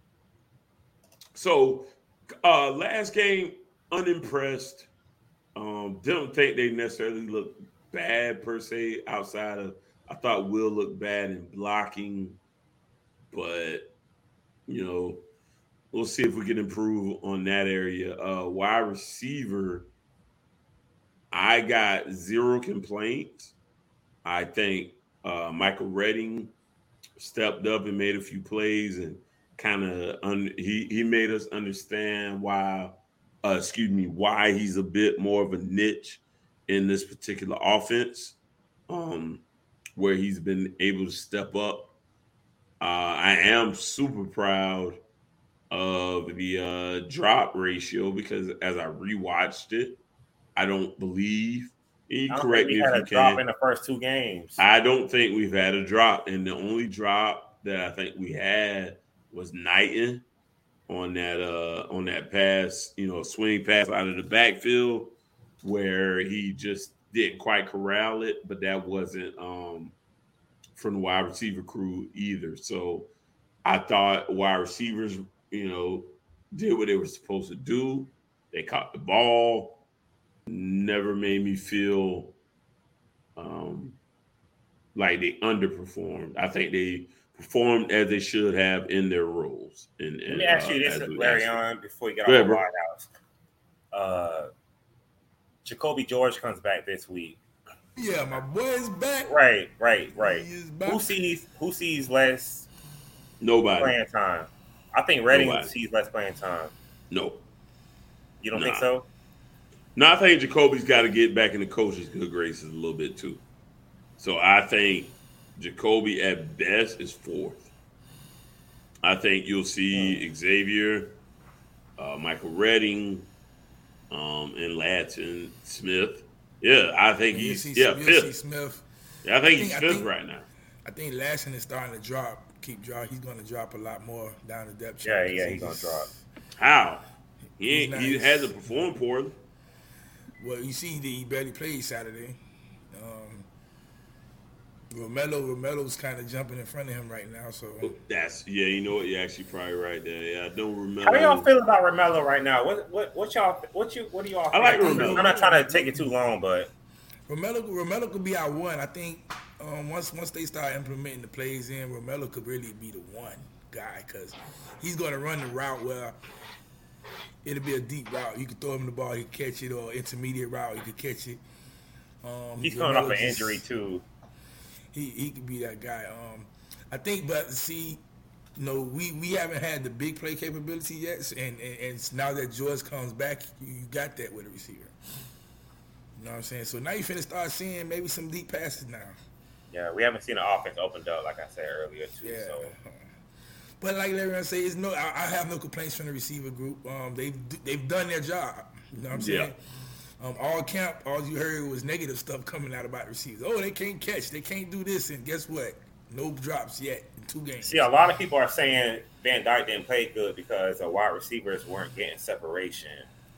So, last game, unimpressed. Didn't think they necessarily looked bad per se. Outside of, I thought Will looked bad in blocking, but we'll see if we can improve on that area. Wide receiver, I got zero complaints. I think Michael Redding stepped up and made a few plays and kind of he made us understand why he's a bit more of a niche in this particular offense, where he's been able to step up. I am super proud of the drop ratio because as I rewatched it, I don't believe. Correct me if you can. We had a drop in the first two games. I don't think we've had a drop, and the only drop that I think we had was Knighton on that pass, swing pass out of the backfield where he just didn't quite corral it, but that wasn't from the wide receiver crew either. So I thought wide receivers, did what they were supposed to do. They caught the ball. Never made me feel like they underperformed. I think they performed as they should have in their roles. Let me ask you this, Larry, before you get off the White House. Jacoby George comes back this week. Yeah, my boy's back. Right. He is back. Who sees less Nobody playing time? I think Redding sees less playing time. No. You don't think so? No, I think Jacoby's got to get back in the coach's good graces a little bit too. So I think Jacoby at best is fourth. I think you'll see Xavier, Michael Redding, and Ladson Smith Yeah, I think You'll he's see fifth. Smith. Yeah, I think he's fifth right now. I think Lassen is starting to drop. He's going to drop a lot more down the depth Yeah, chart. he's going to drop. How? He hasn't performed poorly. Well, you see, he barely played Saturday. Romelo's kind of jumping in front of him right now. So You know what? You're actually probably right there. Yeah, I know Romelo. How do y'all feel about Romelo right now? What do y'all? I like Romelo. I'm not trying to take it too long, but Romelo could be our one. I think once they start implementing the plays in, Romelo could really be the one guy because he's going to run the route where it'll be a deep route. You can throw him the ball, he can catch it, or intermediate route, he could catch it. He's coming off an injury too. He could be that guy. I think, but see, we haven't had the big play capability yet, and now that George comes back, you got that with a receiver. You know what I'm saying? So now you finna start seeing maybe some deep passes now. Yeah, we haven't seen the offense opened up like I said earlier too. Yeah. So. But like Larry say, I have no complaints from the receiver group. They've done their job. You know what I'm saying? All camp, all you heard was negative stuff coming out about receivers. Oh, they can't catch, they can't do this, and guess what? No drops yet in 2 games. See, a lot of people are saying Van Dyke didn't play good because the wide receivers weren't getting separation.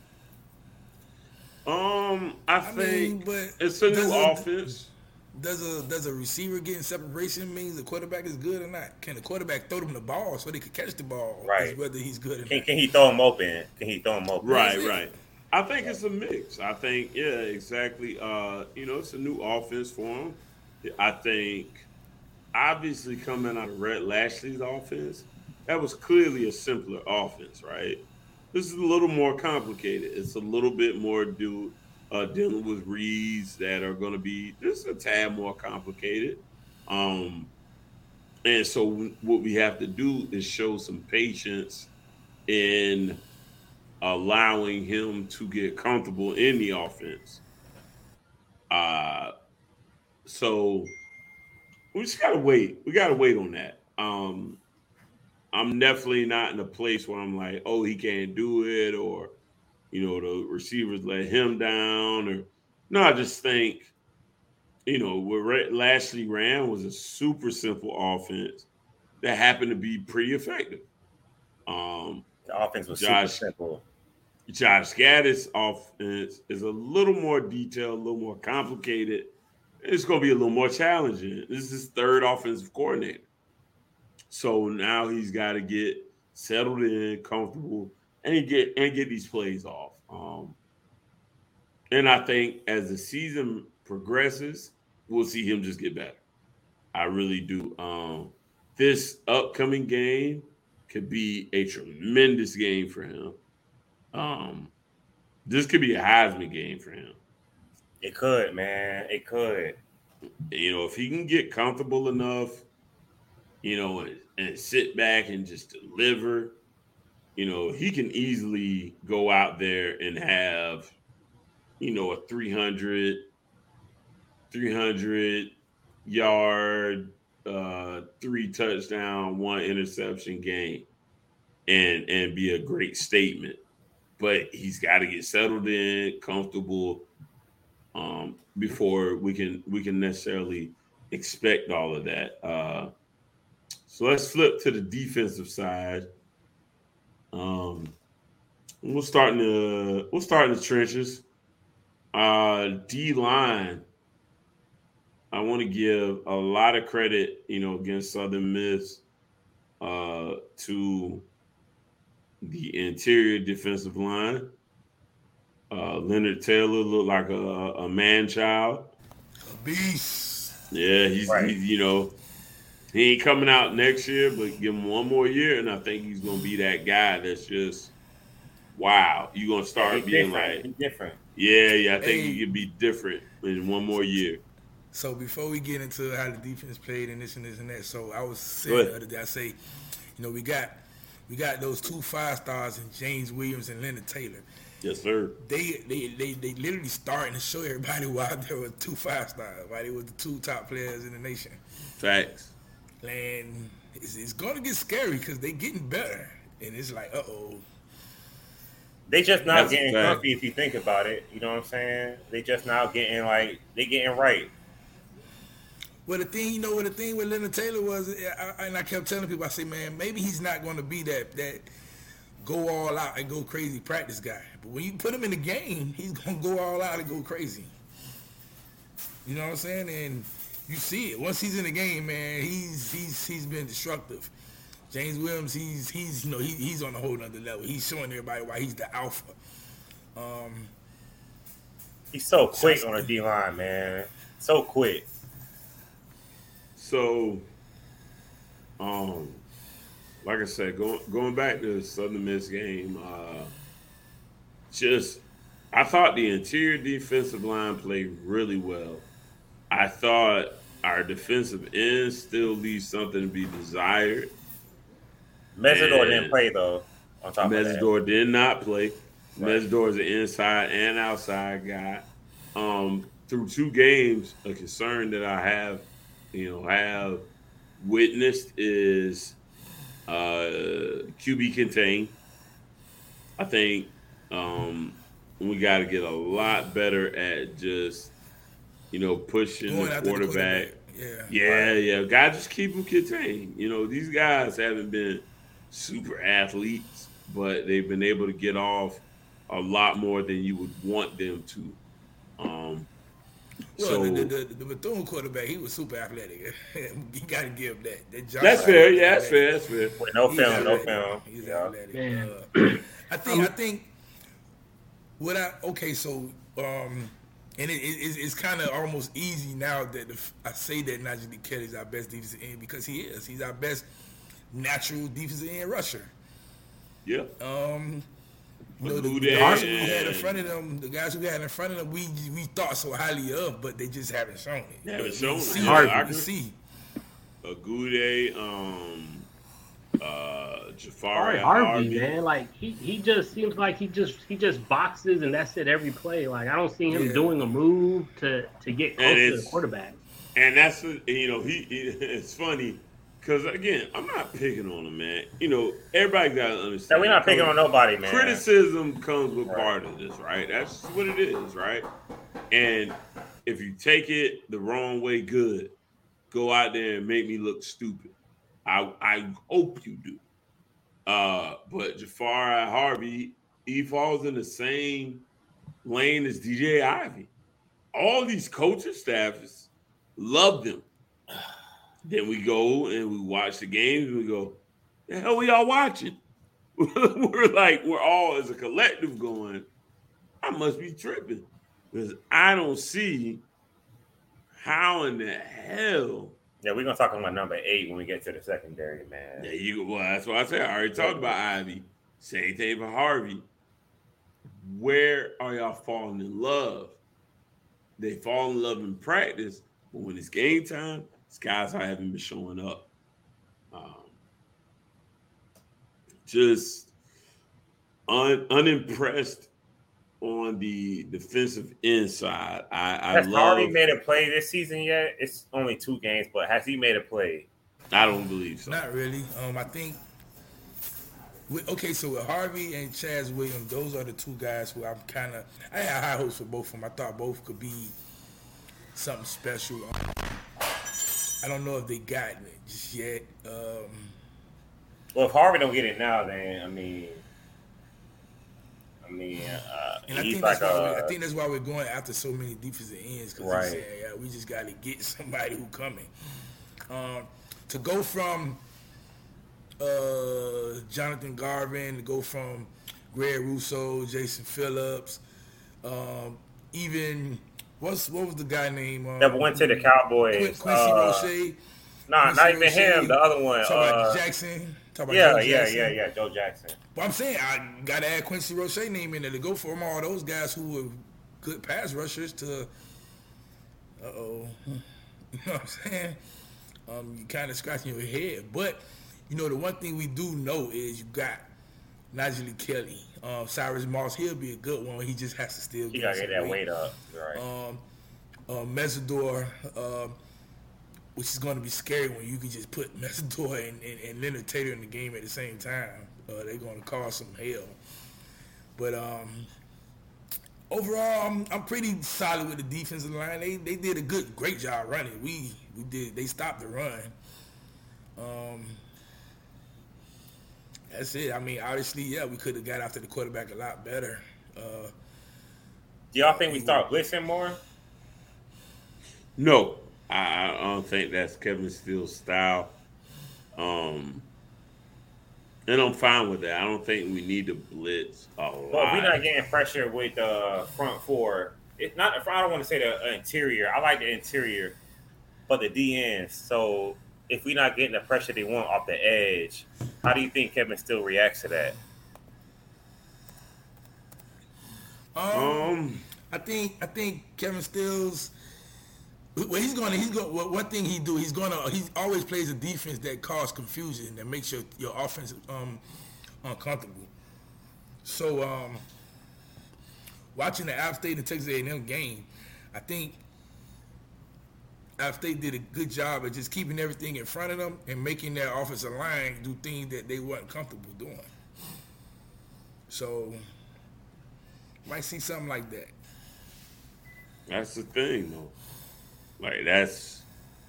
I think it's a new offense. Does a receiver getting separation means the quarterback is good or not? Can the quarterback throw them the ball so they can catch the ball? Right. Whether he's good or not. Can he throw him open? Right. I think it's a mix. I think, exactly. It's a new offense for him. I think, obviously, coming out of Rhett Lashley's offense, that was clearly a simpler offense, right? This is a little more complicated. It's a little bit more dealing with reads that are going to be just a tad more complicated. And so what we have to do is show some patience in allowing him to get comfortable in the offense. So we just got to wait. We got to wait on that. I'm definitely not in a place where I'm like, oh, he can't do it, or the receivers let him down, no. I just think, what Lashley ran was a super simple offense that happened to be pretty effective. The offense was super simple. Josh Gaddis' offense is a little more detailed, a little more complicated. It's going to be a little more challenging. This is his third offensive coordinator. So now he's got to get settled in, comfortable, and get these plays off. And I think as the season progresses, we'll see him just get better. I really do. This upcoming game could be a tremendous game for him. This could be a Heisman game for him. It could, man. It could. If he can get comfortable enough, and sit back and just deliver, he can easily go out there and have, a 300 yard, 3 touchdown, 1 interception game and be a great statement. But he's got to get settled in, comfortable, before we can necessarily expect all of that. So let's flip to the defensive side. We'll start in the trenches. D-line, I want to give a lot of credit, against Southern Miss, to the interior defensive line. Leonard Taylor looked like a man-child. A beast. Yeah, he's he ain't coming out next year, but give him 1 more year, and I think he's going to be that guy that's just, wow. You're going to start being different. Yeah, I think he could be different in 1 more year. So before we get into how the defense played and this and that, so I was saying the other day, I say, we got those 2 5-stars in James Williams and Leonard Taylor. Yes, sir. They literally starting to show everybody why there were 2 5-stars, why they were the 2 top players in the nation. Facts. And it's going to get scary because they getting better. And it's like, uh-oh. They just now That's getting a fact. comfy if you think about it. You know what I'm saying? They just now getting they getting right. Well, the thing with Leonard Taylor was, and I kept telling people, I say, man, maybe he's not going to be that go all out and go crazy practice guy. But when you put him in the game, he's going to go all out and go crazy. You know what I'm saying? And you see it once he's in the game, man. He's been destructive. James Williams, he's on a whole nother level. He's showing everybody why he's the alpha. He's so quick on the D line, man. So quick. So, like I said, going back to the Southern Miss game, I thought the interior defensive line played really well. I thought our defensive ends still leave something to be desired. Mesidor didn't play though. On top of that, Mesidor did not play. Right. Mesidor is an inside and outside guy. Through 2 games, a concern that I have witnessed is QB contain. I think we got to get a lot better at just pushing the quarterback. Yeah. Guys, just keep them contained. These guys haven't been super athletes, but they've been able to get off a lot more than you would want them to. The Bethune quarterback, he was super athletic. You got to give him that. That's fair. Yeah, that's fair. With no film. He's Yeah. athletic. I think and it's kind of almost easy now that I say that Najee Kelly's our best defensive end because he is. He's our best natural defensive end rusher. Yeah. The guys who we had in front of them, we thought so highly of, but they just haven't shown it. They haven't shown it. I can see. Agude, Jafari Harvey, man, like he just seems like he just boxes and that's it every play. Like I don't see him doing a move to get close to the quarterback. And that's it's funny because again, I'm not picking on him, man. Everybody got to understand. We're not picking on nobody, man. Criticism comes with part of this, right? That's what it is, right? And if you take it the wrong way, good. Go out there and make me look stupid. I hope you do. But Jafari Harvey, he falls in the same lane as DJ Ivy. All these coaching staffs love them. Then we go and we watch the games and we go, the hell we all watching? we're all as a collective going, I must be tripping. Because I don't see how in the hell. Yeah, we're gonna talk about number 8 when we get to the secondary, man. Yeah, that's what I said. I already talked about Ivy. Same thing for Harvey. Where are y'all falling in love? They fall in love in practice, but when it's game time, these guys haven't been showing up. Just unimpressed on the defensive inside. Has Harvey made a play this season yet? It's only 2 games, but has he made a play? I don't believe so. Not really. I think. So with Harvey and Chaz Williams, those are the 2 guys who I had high hopes for both of them. I thought both could be something special. I don't know if they gotten it just yet. Well, if Harvey don't get it now, then I think that's why we're going after so many defensive ends because we just got to get somebody who coming. To go from Jonathan Garvin, to go from Greg Rousseau, Jason Phillips, even what was the guy named that went to the Cowboys? Quincy Roche. Not even him. The other one. Jackson. Yeah, Joe Jackson. But I'm saying I got to add Quincy Roche name in there to go from all those guys who were good pass rushers to. You know what I'm saying? You kind of scratching your head, but the one thing we do know is you got Najee Kelly, Cyrus Moss. He'll be a good one. He just has to still. He gotta get that weight up, right? Mesidor, which is going to be scary when you can just put Mesidor and Leonard Taylor in the game at the same time. They're going to cause some hell. But overall, I'm pretty solid with the defensive line. They did a great job running. They stopped the run. That's it. I mean, obviously, yeah, we could have got after the quarterback a lot better. Do y'all think we start blitzing more? No, I don't think that's Kevin Steele's style. And I'm fine with that. I don't think we need to blitz a lot. Well, if we're not getting pressure with the front four, it's not. I don't want to say the interior. I like the interior, but the DNs. So if we're not getting the pressure they want off the edge, how do you think Kevin Steele reacts to that? I think Kevin Steele's. Well, he's going. One thing he always plays a defense that causes confusion, that makes your offense uncomfortable. So, watching the App State and Texas A&M game, I think App State did a good job of just keeping everything in front of them and making their offensive line do things that they weren't comfortable doing. So, might see something like that. That's the thing, though. Like, that's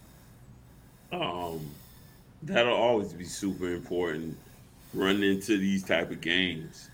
that'll always be super important running into these type of games.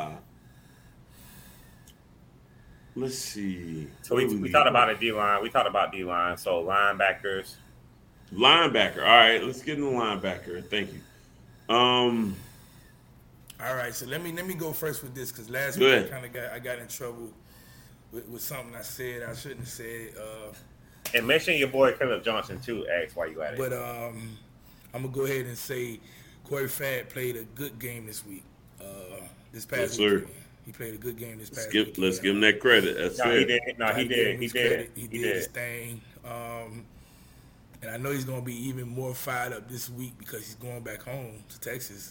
Let's see. So we thought about a D-line. We thought about D-line. So linebackers. Linebacker. All right, let's get in the linebacker. Thank you. All right, so let me go first with this, because last week I got in trouble with something I said I shouldn't have said. And mention your boy Caleb Johnson too. Ask why you at it. But I'm gonna go ahead and say Corey Fant played a good game this week. This past week, he played a good game this past week. Let's give him that credit. That's he it. did. No, he did. He did. He did his thing. And I know he's gonna be even more fired up this week because he's going back home to Texas.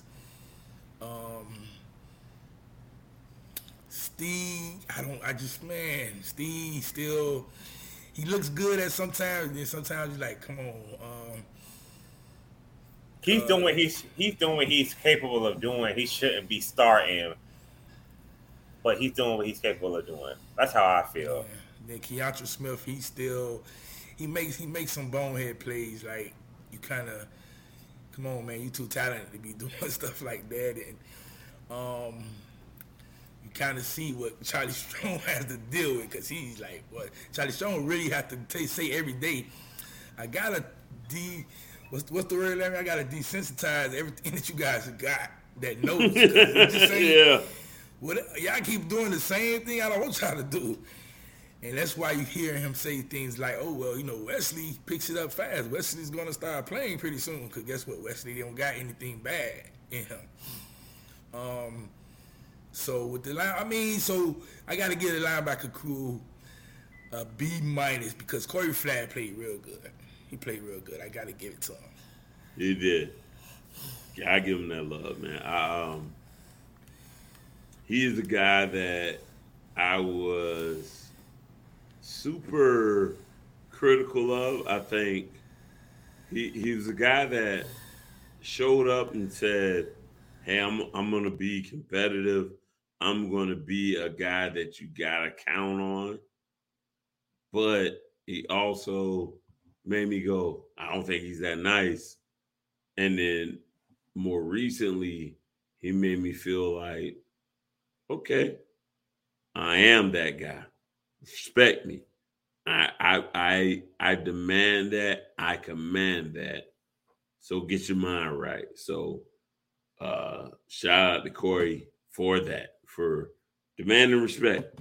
Steve, Steve still. He looks good at sometimes, and then sometimes you're like, come on. He's doing what he's capable of doing. He shouldn't be starting, but he's doing what he's capable of doing. That's how I feel. Then Keontra Smith, he makes some bonehead plays. Like, you kind of, come on, man, you too talented to be doing stuff like that. And you kind of see what Charlie Strong has to deal with, because he's like, what Charlie Strong really has to say every day. I gotta what's the word? I gotta desensitize everything that you guys have got that knows. Just saying, y'all keep doing the same thing I don't want y'all to do. And that's why you hear him say things like, oh, well, Wesley picks it up fast. Wesley's going to start playing pretty soon, because guess what? Wesley don't got anything bad in him. So with the line, so I got to give the linebacker crew a B-, because Corey Fant played real good. He played real good. I got to give it to him. He did. Yeah, I give him that love, man. He is a guy that I was super critical of. I think he was a guy that showed up and said, hey, I'm going to be competitive. I'm going to be a guy that you got to count on. But he also made me go, I don't think he's that nice. And then more recently, he made me feel like, okay, I am that guy. Respect me. I demand that. I command that. So get your mind right. So shout out to Corey for that, for demanding respect.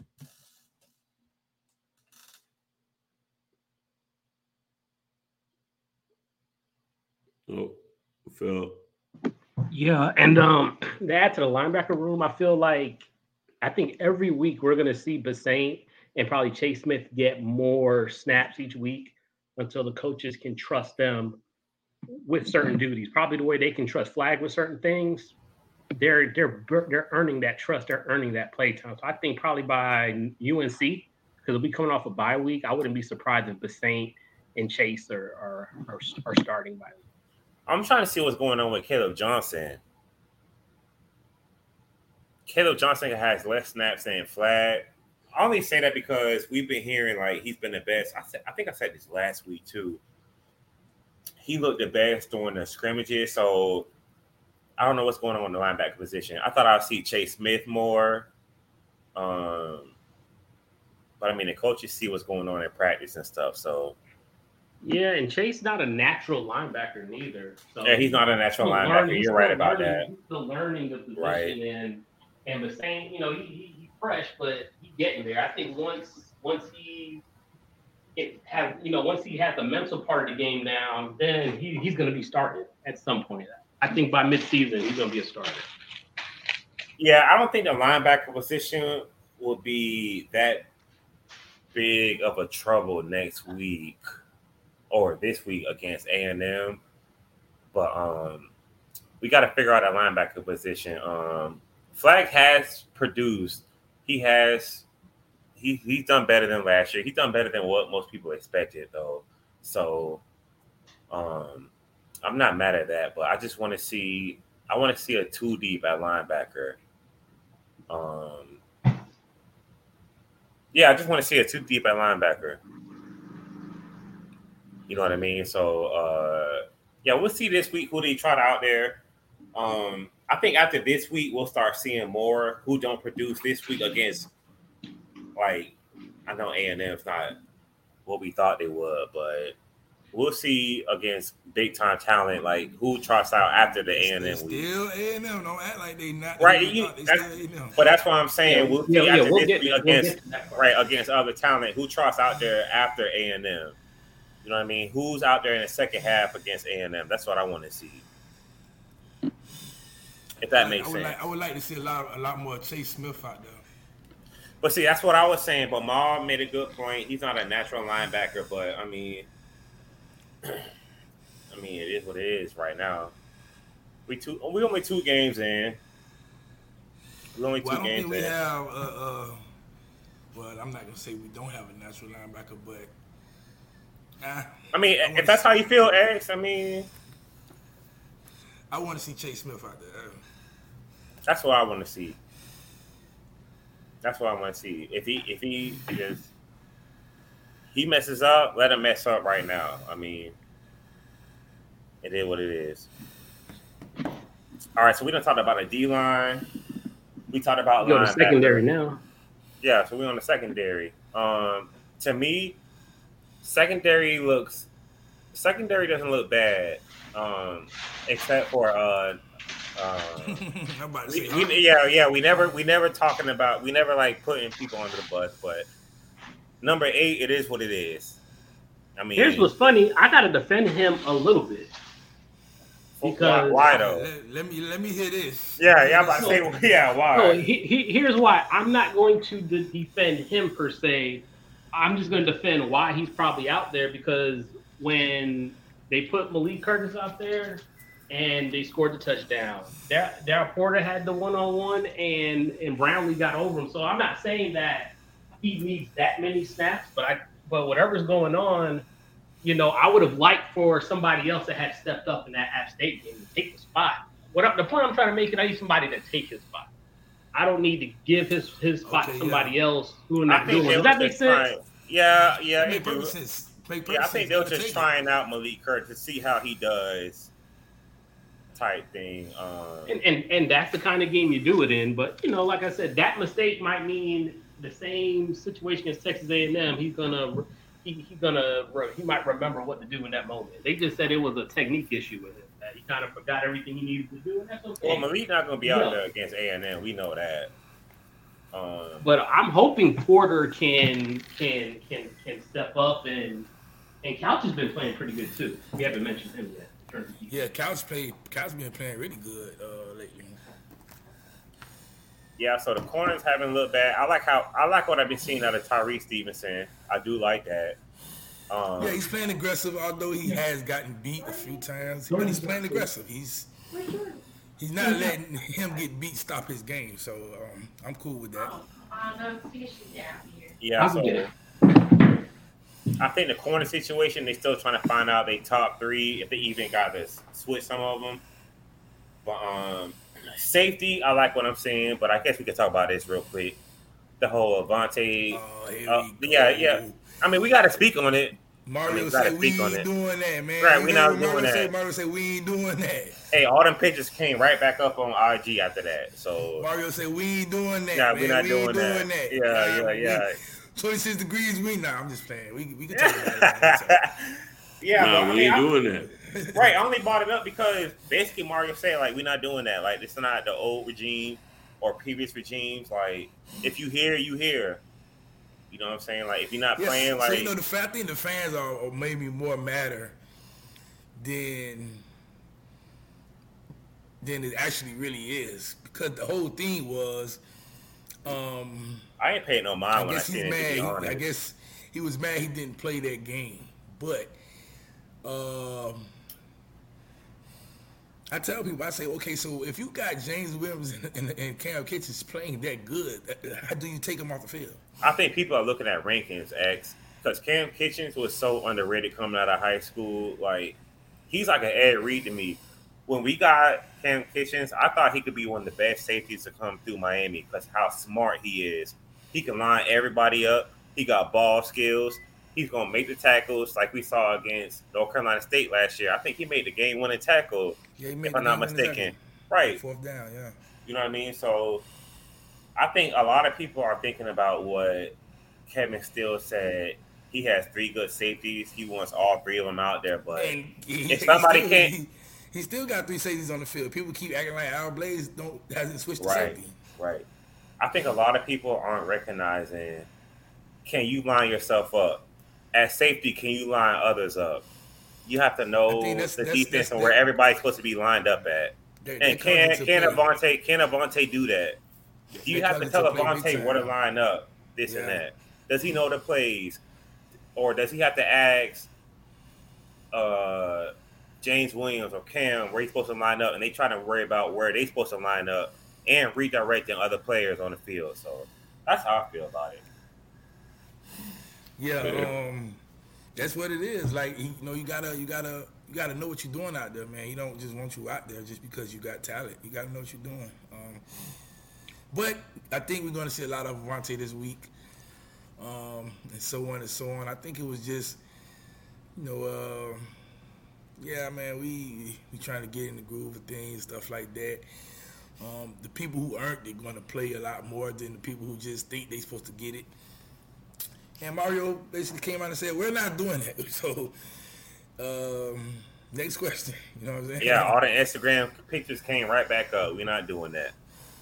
Oh, Phil. Yeah, and to add to the linebacker room, I think every week we're going to see Basaint and probably Chase Smith get more snaps each week until the coaches can trust them with certain duties. Probably the way they can trust Flag with certain things. They're earning that trust. They're earning that play time. So I think probably by UNC, because they'll be coming off a bye week, I wouldn't be surprised if Basaint and Chase are starting by week. I'm trying to see what's going on with Caleb Johnson. Caleb Johnson has less snaps than Flag. I only say that because we've been hearing like he's been the best. I think I said this last week too. He looked the best during the scrimmages, so I don't know what's going on in the linebacker position. I thought I'd see Chase Smith more. But I mean, the coaches see what's going on in practice and stuff. So yeah, and Chase not a natural linebacker neither. So yeah, he's not a natural linebacker. You're right about that. He's still learning the position, right. and the same. You know, he's fresh, but he's getting there. I think once he has the mental part of the game down, then he's going to be starting at some point. I think by midseason he's going to be a starter. Yeah, I don't think the linebacker position will be that big of a trouble next week or this week against A&M, but we got to figure out that linebacker position. Flag has produced. He's done better than last year. He's done better than what most people expected, though. So I'm not mad at that, but I just want to see. I want to see a 2 deep at linebacker. Yeah, I just want to see a 2 deep at linebacker. You know what I mean? So yeah, we'll see this week who they try out there. I think after this week we'll start seeing more who don't produce this week against. Like, I know A&M's not what we thought they would, but we'll see against big time talent, like who tries out after the A&M week. Still A&M, don't act like they not. Right, but that's what I'm saying. We'll see after this week against other talent who tries out there after A&M. You know what I mean? Who's out there in the second half against A&M? That's what I want to see. If that makes sense. I would like to see a lot more Chase Smith out there. But see, that's what I was saying. But Maul made a good point. He's not a natural linebacker, but I mean, it is what it is right now. We only 2 games in. We only 2 games in. I don't think we have. Well, I'm not gonna say we don't have a natural linebacker, but. I mean, if that's how you feel, X, I mean, I want to see Chase Smith out there. That's what I want to see. That's what I want to see. If he messes up, let him mess up right now. I mean, it is what it is. All right, so we done talked about a D-line. We talked about the secondary now. Yeah, so we're on the secondary. To me, secondary doesn't look bad, except for we never like putting people under the bus, but number 8, it is what it is. I mean, here's what's funny. I gotta defend him a little bit. Because why though? Let me hear this. Yeah, I'm about to say, yeah, why? No, here's why. I'm not going to defend him per se. I'm just going to defend why he's probably out there, because when they put Malik Curtis out there and they scored the touchdown, Darryl Porter had the one-on-one and Brownlee got over him. So I'm not saying that he needs that many snaps, but whatever's going on, you know, I would have liked for somebody else that had stepped up in that App State game to take the spot. The point I'm trying to make is I need somebody to take his spot. I don't need to give his spot to somebody else who not doing it. Does that make sense? Yeah, it makes sense. I think they were just trying out Malik Curtis to see how he does, type thing. And that's the kind of game you do it in. But you know, like I said, that mistake might mean the same situation as Texas A&M. He might remember what to do in that moment. They just said it was a technique issue with him. That he kind of forgot everything he needed to do, and that's okay. Well, Malik's not going to be out there against A&M. We know that. But I'm hoping Porter can step up, and Couch has been playing pretty good too. We haven't mentioned him yet. Yeah, Couch been playing really good lately. Yeah, so the corners haven't looked bad. I like what I've been seeing out of Tyree Stevenson. I do like that. Yeah, he's playing aggressive, although he has gotten beat a few times. But he's playing aggressive. He's not letting him get beat stop his game. So I'm cool with that. Yeah, so I think the corner situation, they're still trying to find out they top 3, if they even got to switch some of them. But Safety, I like what I'm saying, but I guess we can talk about this real quick. The whole Avonte. Yeah. I mean, we got to speak on it. Mario said we ain't doing that, man. Right, we not doing that. Mario said we ain't doing that. Hey, all them pictures came right back up on IG after that. So Mario said we ain't doing that. Yeah, man. we're not doing that. Yeah. 26 degrees. I'm just playing. We can talk about it. Yeah, no, we ain't doing that. Right, I only brought it up because basically Mario said like we're not doing that. Like it's not the old regime or previous regimes. Like if you hear, you hear. You know what I'm saying? Like if you're not playing, like so I think the fans are maybe more matter than it actually really is, because the whole thing was. I ain't paying no mind when I see it. I guess he was mad he didn't play that game, but. I tell people, I say, okay, so if you got James Williams and Cam Kitchens playing that good, how do you take them off the field? I think people are looking at rankings, X, because Cam Kitchens was so underrated coming out of high school. Like, he's like an Ed Reed to me. When we got Cam Kitchens, I thought he could be one of the best safeties to come through Miami because how smart he is. He can line everybody up. He got ball skills. He's going to make the tackles like we saw against North Carolina State last year. I think he made the game-winning tackle, if I'm not mistaken. Right. 4th down, yeah. You know what I mean? So I think a lot of people are thinking about what Kevin Steele said. He has 3 good safeties. He wants all 3 of them out there. But if somebody can't... He still got 3 safeties on the field. People keep acting like Al Blaze hasn't switched to safety. Right. I think a lot of people aren't recognizing, can you line yourself up? At safety, can you line others up? You have to know the defense and where everybody's supposed to be lined up at. And can Avonte do that? Do you have to tell Avonte where to line up, this and that? Does he know the plays? Or does he have to ask James Williams or Cam where he's supposed to line up, and they try to worry about where they're supposed to line up and redirecting other players on the field? So that's how I feel about it. Yeah, that's what it is. Like, you gotta know what you're doing out there, man. He don't just want you out there just because you got talent. You gotta know what you're doing. But I think we're gonna see a lot of Avonte this week, and so on and so on. I think it was just, yeah, man, we trying to get in the groove of things, stuff like that. The people who earned it going to play a lot more than the people who just think they're supposed to get it. And Mario basically came out and said, we're not doing that. So, next question. You know what I'm saying? Yeah, all the Instagram pictures came right back up. We're not doing that.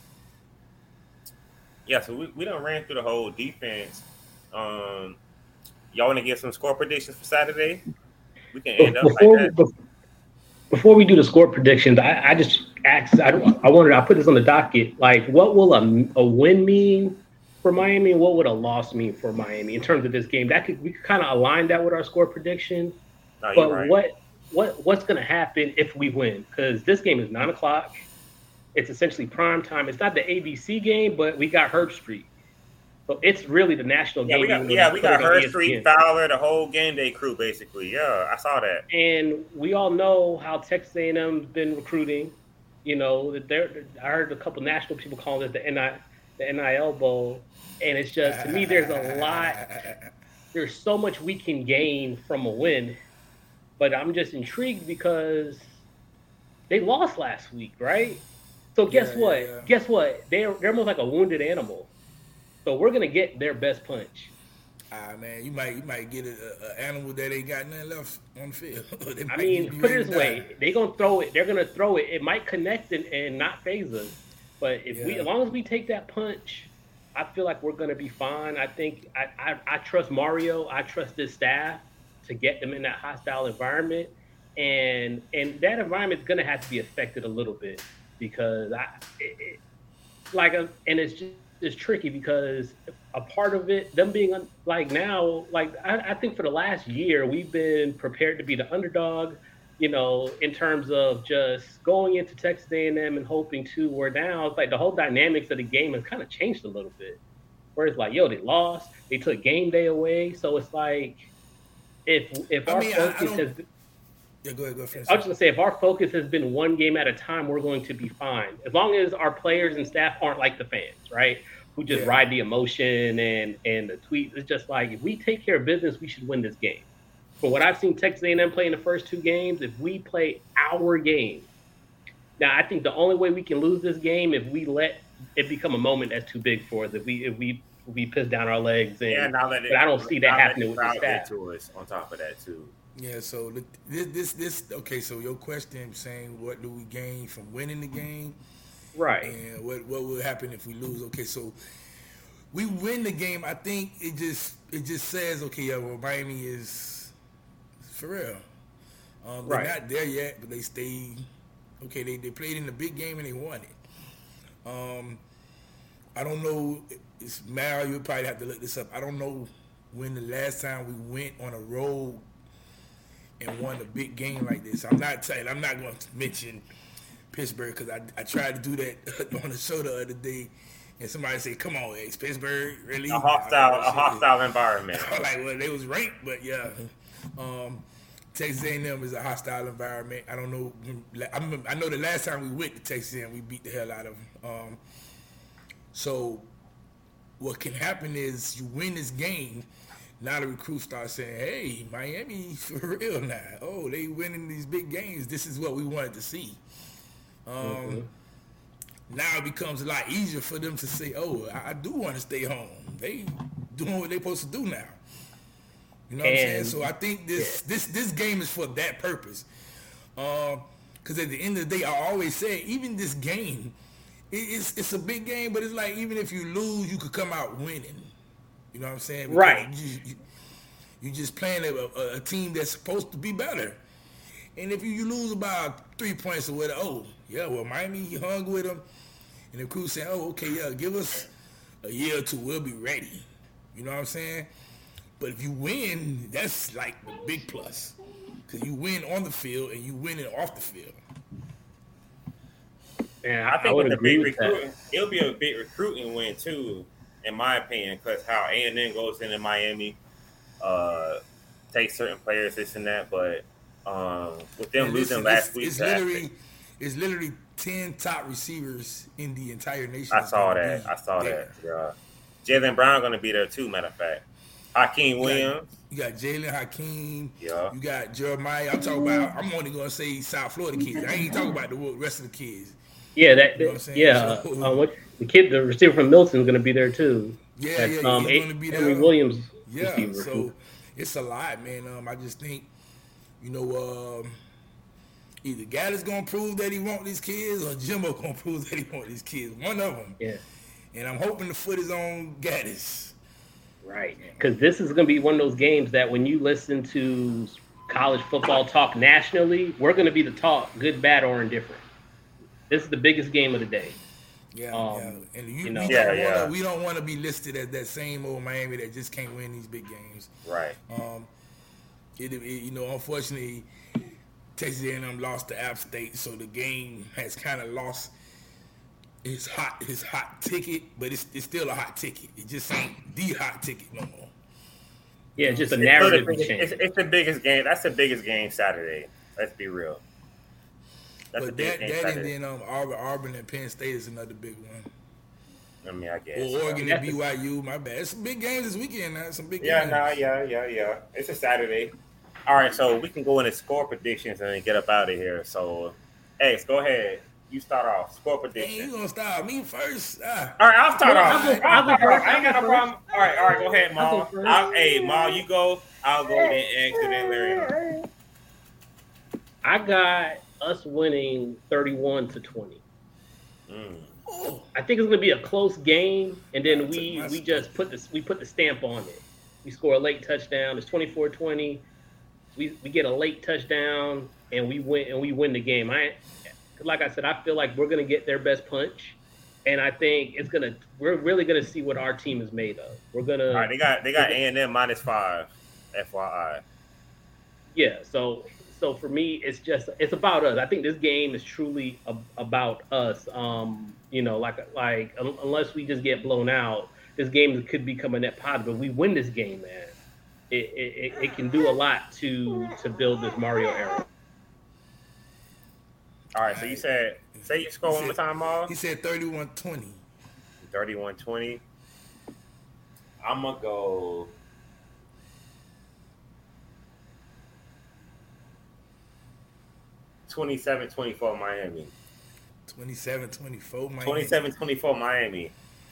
Yeah, so we done ran through the whole defense. Y'all want to get some score predictions for Saturday? We can end up like that. Before we do the score predictions, I just asked, I put this on the docket, like, what will a win mean for Miami, and what would a loss mean for Miami in terms of this game? We could kind of align that with our score prediction. No, but right. what's going to happen if we win? Because this game is 9:00. It's essentially prime time. It's not the ABC game, but we got Herb Street, so it's really the national game. We got Herb Street, Fowler, the whole game day crew, basically. Yeah, I saw that. And we all know how Texas A&M's been recruiting. I heard a couple national people calling it the NIL Bowl. And it's just, to me, there's so much we can gain from a win. But I'm just intrigued because they lost last week, right? So guess what? Yeah. Guess what? They're almost like a wounded animal. So we're going to get their best punch. Man, you might get an animal that ain't got nothing left on the field. I mean, put it this way. They're going to throw it. They're going to throw it. It might connect and not phase us. But as long as we take that punch, I feel like we're going to be fine. I think I trust Mario. I trust this staff to get them in that hostile environment. And that environment is going to have to be affected a little bit because it's tricky because a part of it, them being I think for the last year, we've been prepared to be the underdog, in terms of just going into Texas A&M and hoping to, where now it's like the whole dynamics of the game has kind of changed a little bit. Where it's like, they lost, they took game day away. So it's like, if our focus has been... Yeah, go ahead, Francis. I was just gonna say, if our focus has been one game at a time, we're going to be fine. As long as our players and staff aren't like the fans, right? Who just ride the emotion and the tweets. It's just like, if we take care of business, we should win this game. From what I've seen Texas A&M play in the first 2 games, if we play our game, now I think the only way we can lose this game if we let it become a moment that's too big for us. If we piss down our legs, but I don't see that happening with the staff. To us on top of that too. Yeah, so this okay. So your question saying, what do we gain from winning the game, right? And what will happen if we lose? Okay, so we win the game. I think it just says, okay, yeah, well, Miami is for real. They're not there yet, but they stayed. Okay, they played in the big game and they won it. I don't know. It's Mal. You'll probably have to look this up. I don't know when the last time we went on a road and won a big game like this. I'm not going to mention Pittsburgh because I tried to do that on the show the other day, and somebody said, "Come on, it's Pittsburgh, really?" A hostile environment. Like, well, they was ranked, but yeah. Texas A&M is a hostile environment. I don't know. I know the last time we went to Texas A&M, we beat the hell out of them. So what can happen is you win this game. Now the recruits start saying, hey, Miami for real now. Oh, they winning these big games. This is what we wanted to see. Now it becomes a lot easier for them to say, oh, I do want to stay home. They doing what they're supposed to do now. You know what I'm saying? So I think this game is for that purpose. Because at the end of the day, I always say, even this game, it's a big game, but it's like even if you lose, you could come out winning. You know what I'm saying? Because right. You just playing a team that's supposed to be better. And if you lose about 3 points or whatever, oh, yeah, well, Miami hung with them. And the crew saying, oh, okay, yeah, give us a year or two, we'll be ready. You know what I'm saying? But if you win, that's like the big plus. Because you win on the field and you win it off the field. Yeah, I think with the big recruiting, it'll be a big recruiting win too, in my opinion, because how A&M goes into Miami, takes certain players, this and that, but with them losing last week, it's literally 10 top receivers in the entire nation. I saw that. Yeah, Jalen Brown going to be there too. Matter of fact, Hakeem Williams. You got Jalen, Hakeem. Yeah. You got Jeremiah. I'm only going to say South Florida kids. I ain't talking about the rest of the kids. Yeah, the receiver from Milton is going to be there too. He's going to be there. Henry Williams. Yeah, so it's a lot, man. I just think, either Gaddis going to prove that he want these kids or Jimbo going to prove that he want these kids. One of them. Yeah. And I'm hoping the foot is on Gaddis. Right, because this is going to be one of those games that when you listen to college football talk nationally, we're going to be the talk, good, bad, or indifferent. This is the biggest game of the day. And we don't want to be listed as that same old Miami that just can't win these big games. Right. Unfortunately, Texas A&M lost to App State, so the game has kind of lost his hot ticket, but it's still a hot ticket. It just ain't the hot ticket no more. Yeah, it's just a narrative change. It's the biggest game. That's the biggest game Saturday. Let's be real. That's but that and then Auburn and Penn State is another big one. I mean, I guess. Or Oregon and BYU. My bad. It's some big games this weekend. Now. Some big games. Yeah. It's a Saturday. All right, so we can go into score predictions and then get up out of here. So, X, go ahead. You start off. Score predictions. Hey, you gonna start me first? All right, I'll start off. I ain't got no problem. All right, go ahead, Maul. Maul, you go. I'll go, then X, and then Larry. I got us winning 31-20. I think it's gonna be a close game, and then we put the stamp on it. We score a late touchdown. It's 24-20. We get a late touchdown, and we win the game. Like I said, I feel like we're gonna get their best punch, and I think we're really gonna see what our team is made of. We're gonna. All right, they got A&M -5, FYI. Yeah, so for me, it's about us. I think this game is truly about us. Like unless we just get blown out, this game could become a net positive. If we win this game, man, it can do a lot to build this Mario era. All right, so you said, say your score one more time, Maul. He said 31-20. 31-20. I'm going to go 27-24 Miami. 27-24 Miami. 27-24 Miami.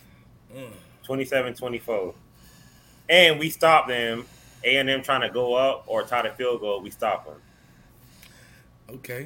27-24. And we stop them. A&M trying to go up or tie the field goal, we stop them. Okay.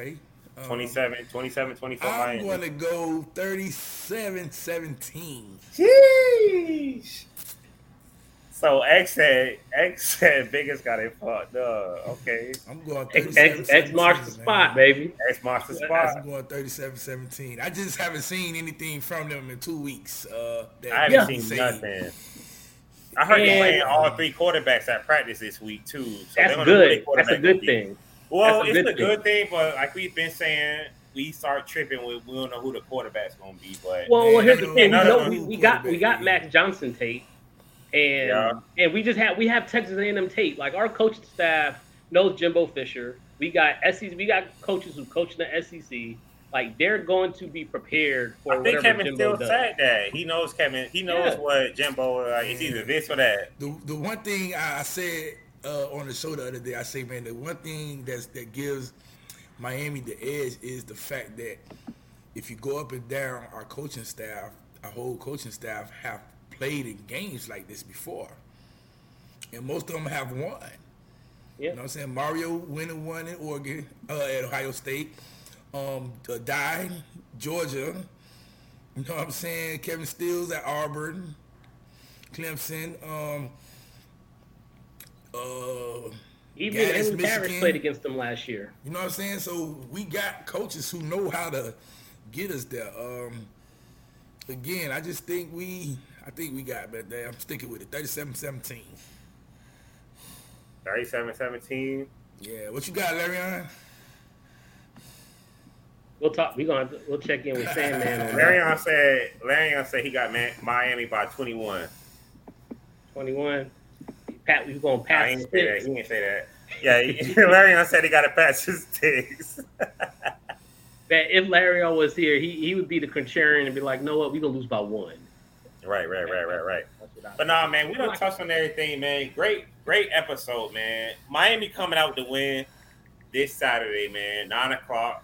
27-24 I'm Miami. going to go 37-17. Jeez. So X said biggest got it fucked up. Okay. I'm going 37-17. X marks the spot, baby. X marks the spot. I'm going 37-17. I just haven't seen anything from them in 2 weeks. I haven't seen nothing. I heard they're playing all three quarterbacks at practice this week too. So that's good. That's a good thing. Well, it's a good thing, but like we've been saying, we start tripping when we don't know who the quarterback's gonna be. But here's the thing: we got Max Johnson tape, and we have Texas A&M tape. Like our coaching staff knows Jimbo Fisher. We got coaches who coach in the SEC. Like they're going to be prepared for. I think Kevin Jimbo still said that he knows Kevin. He knows what Jimbo. It's either this or that. The one thing I said on the show the other day, I say, man, the one thing that gives Miami the edge is the fact that if you go up and down our coaching staff, our whole coaching staff have played in games like this before, and most of them have won. You know what I'm saying? Mario won in Oregon at Ohio State. Died Georgia. You know what I'm saying? Kevin Stills at Auburn, Clemson. Even Henry Harris played against them last year. You know what I'm saying? So we got coaches who know how to get us there. Again, I just think we got better there. I'm sticking with it. 37-17. 37-17. Yeah. What you got, Larry? We'll talk. We'll check in with Sandman on Larion said he got Miami by 21. 21. Pat, we going to pass. He didn't say that. Yeah, Larion said he got to pass his sticks. That if Larion was here, he would be the contrarian and be like, "No, what? We gonna lose by one." Right. But nah, man, we don't touch on everything, man. Great episode, man. Miami coming out to win this Saturday, man. 9:00.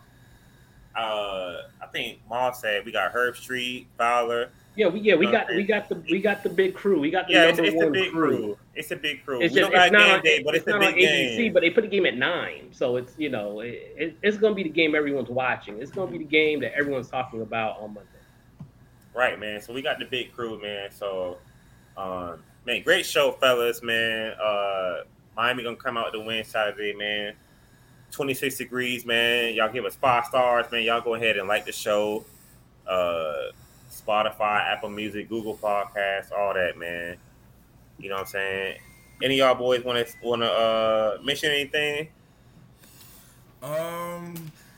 I think Maul said we got Herb Street, Fowler. We got the big crew. We got the number it's one a big crew. It's a big crew. It's we just, don't got not game day, but it's a big ABC, game. But they put the game at 9, so it's it's gonna be the game everyone's watching. It's gonna be the game that everyone's talking about on Monday. Right, man. So we got the big crew, man. So, man, great show, fellas, man. Miami gonna come out to win Saturday, man. 26 degrees, man. Y'all give us 5 stars, man. Y'all go ahead and like the show. Spotify, Apple Music, Google Podcasts, all that, man. You know what I'm saying? Any of y'all boys want to mention anything? Let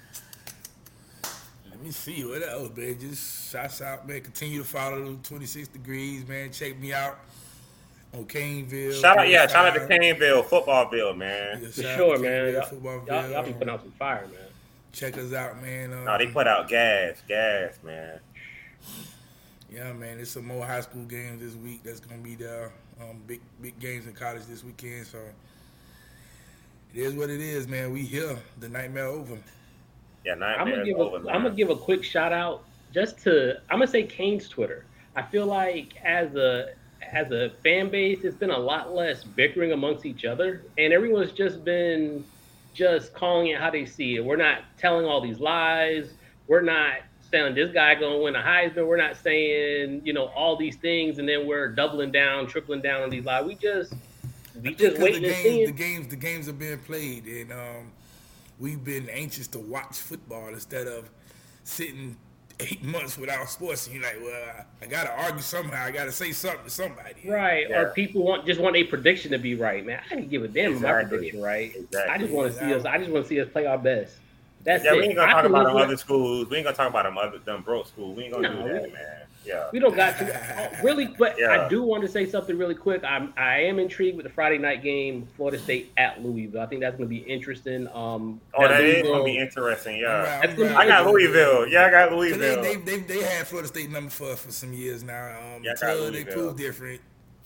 me see what else, man. Just shouts out, man. Continue to follow 26 degrees, man. Check me out on Caneville. Shout out to Caneville, Footballville, man. For sure, man. Y'all be putting out some fire, man. Check us out, man. No, they put out gas, man. Yeah, man. There's some more high school games this week that's gonna be there. Big games in college this weekend. So it is what it is, man. We here. The nightmare over. Yeah, I'm gonna give a quick shout out I'm gonna say Kane's Twitter. I feel like as a fan base, it's been a lot less bickering amongst each other, and everyone's just been calling it how they see it. We're not telling all these lies. We're not saying this guy gonna win a Heisman. We're not saying all these things, and then we're doubling down, tripling down on these lies. We just waiting and seeing. The games are being played, and we've been anxious to watch football instead of sitting 8 months without sports. And you're like, well, I gotta argue somehow. I gotta say something to somebody. Right. Yeah. Or people want a prediction to be right, man. I can give a damn about my prediction, right? Exactly. I just want to see us play our best. That's Yeah, it. we ain't gonna I talk can about live them with- other schools. We ain't gonna talk about them broke schools. We ain't gonna do that, man. Yeah. We don't got to really, but Yeah. I do want to say something really quick. I am intrigued with the Friday night game, Florida State at Louisville. I think that's going to be interesting. That is gonna be interesting. Yeah, That's gonna be I got interesting. Louisville. Yeah, I got Louisville. They had Florida State number for some years now. Yeah, I got Until they Louisville. proved different.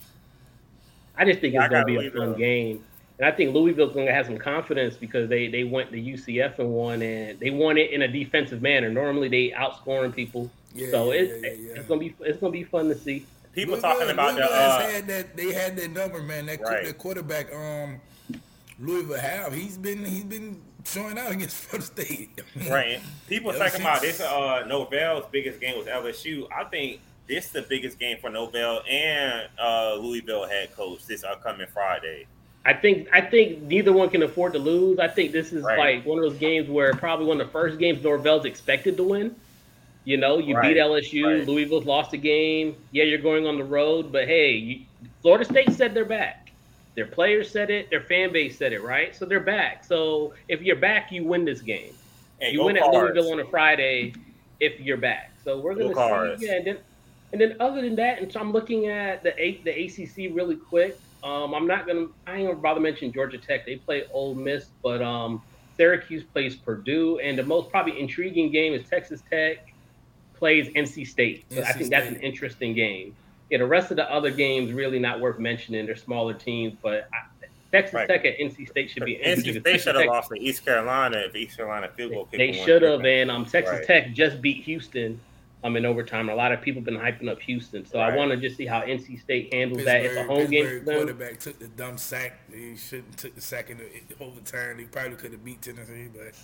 I just think I it's going got to be Louisville. a fun game. And I think Louisville's going to have some confidence because they went to UCF and won, and they won it in a defensive manner. Normally they outscoring people, so it's going to be fun to see. People talking about they had that number, man. That quarterback, Louisville have. He's been showing out against Florida State. Right. People talking about this. Novell's biggest game was LSU. I think this is the biggest game for Novell and Louisville head coach this upcoming Friday. I think neither one can afford to lose. I think this is like one of those games where probably one of the first games Norvell's expected to win. You know, you beat LSU. Louisville's lost a game. Yeah, you're going on the road, but hey, Florida State said they're back. Their players said it. Their fan base said it, right? So they're back. So if you're back, you win this game. Hey, you win at Louisville on a Friday if you're back. So we're going to see. Yeah, and then other than that, and so I'm looking at the ACC really quick. I ain't gonna bother mention Georgia Tech. They play Ole Miss, but Syracuse plays Purdue, and the most probably intriguing game is Texas Tech plays NC State. So I think that's an interesting game. Yeah, the rest of the other games really not worth mentioning. They're smaller teams, but Texas Tech at NC State should be interesting. NC State should have lost to East Carolina if East Carolina field goal kicker. They should have, and Texas Tech just beat Houston. In overtime. A lot of people have been hyping up Houston, so I want to just see how NC State handles that. It's a home game for them. Quarterback took the dumb sack. He shouldn't took the sack in the overtime. He probably could have beat Tennessee, but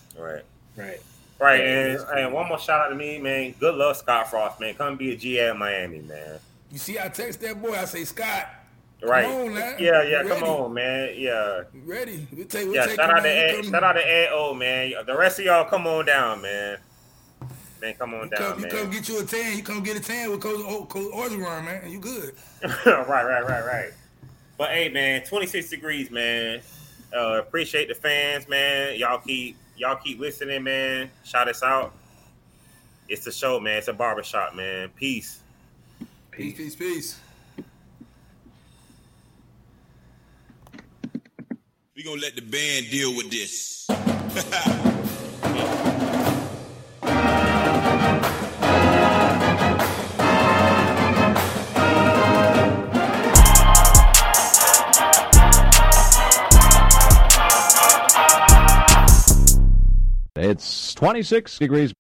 right. And one more shout out to me, man. Good luck, Scott Frost, man. Come be a G at Miami, man. You see, I text that boy. I say, Scott. Right. Come on, man. Yeah. Come on, man. Yeah. Ready. Shout out to Ed O, man. The rest of y'all, come on down, man. Man, come on down, man. You come get you a tan. You come get a tan with Coach Orgeron, man. You good. Right. But, hey, man, 26 degrees, man. Appreciate the fans, man. Y'all keep listening, man. Shout us out. It's the show, man. It's a barbershop, man. Peace. Peace. We're going to let the band deal with this. It's 26 degrees.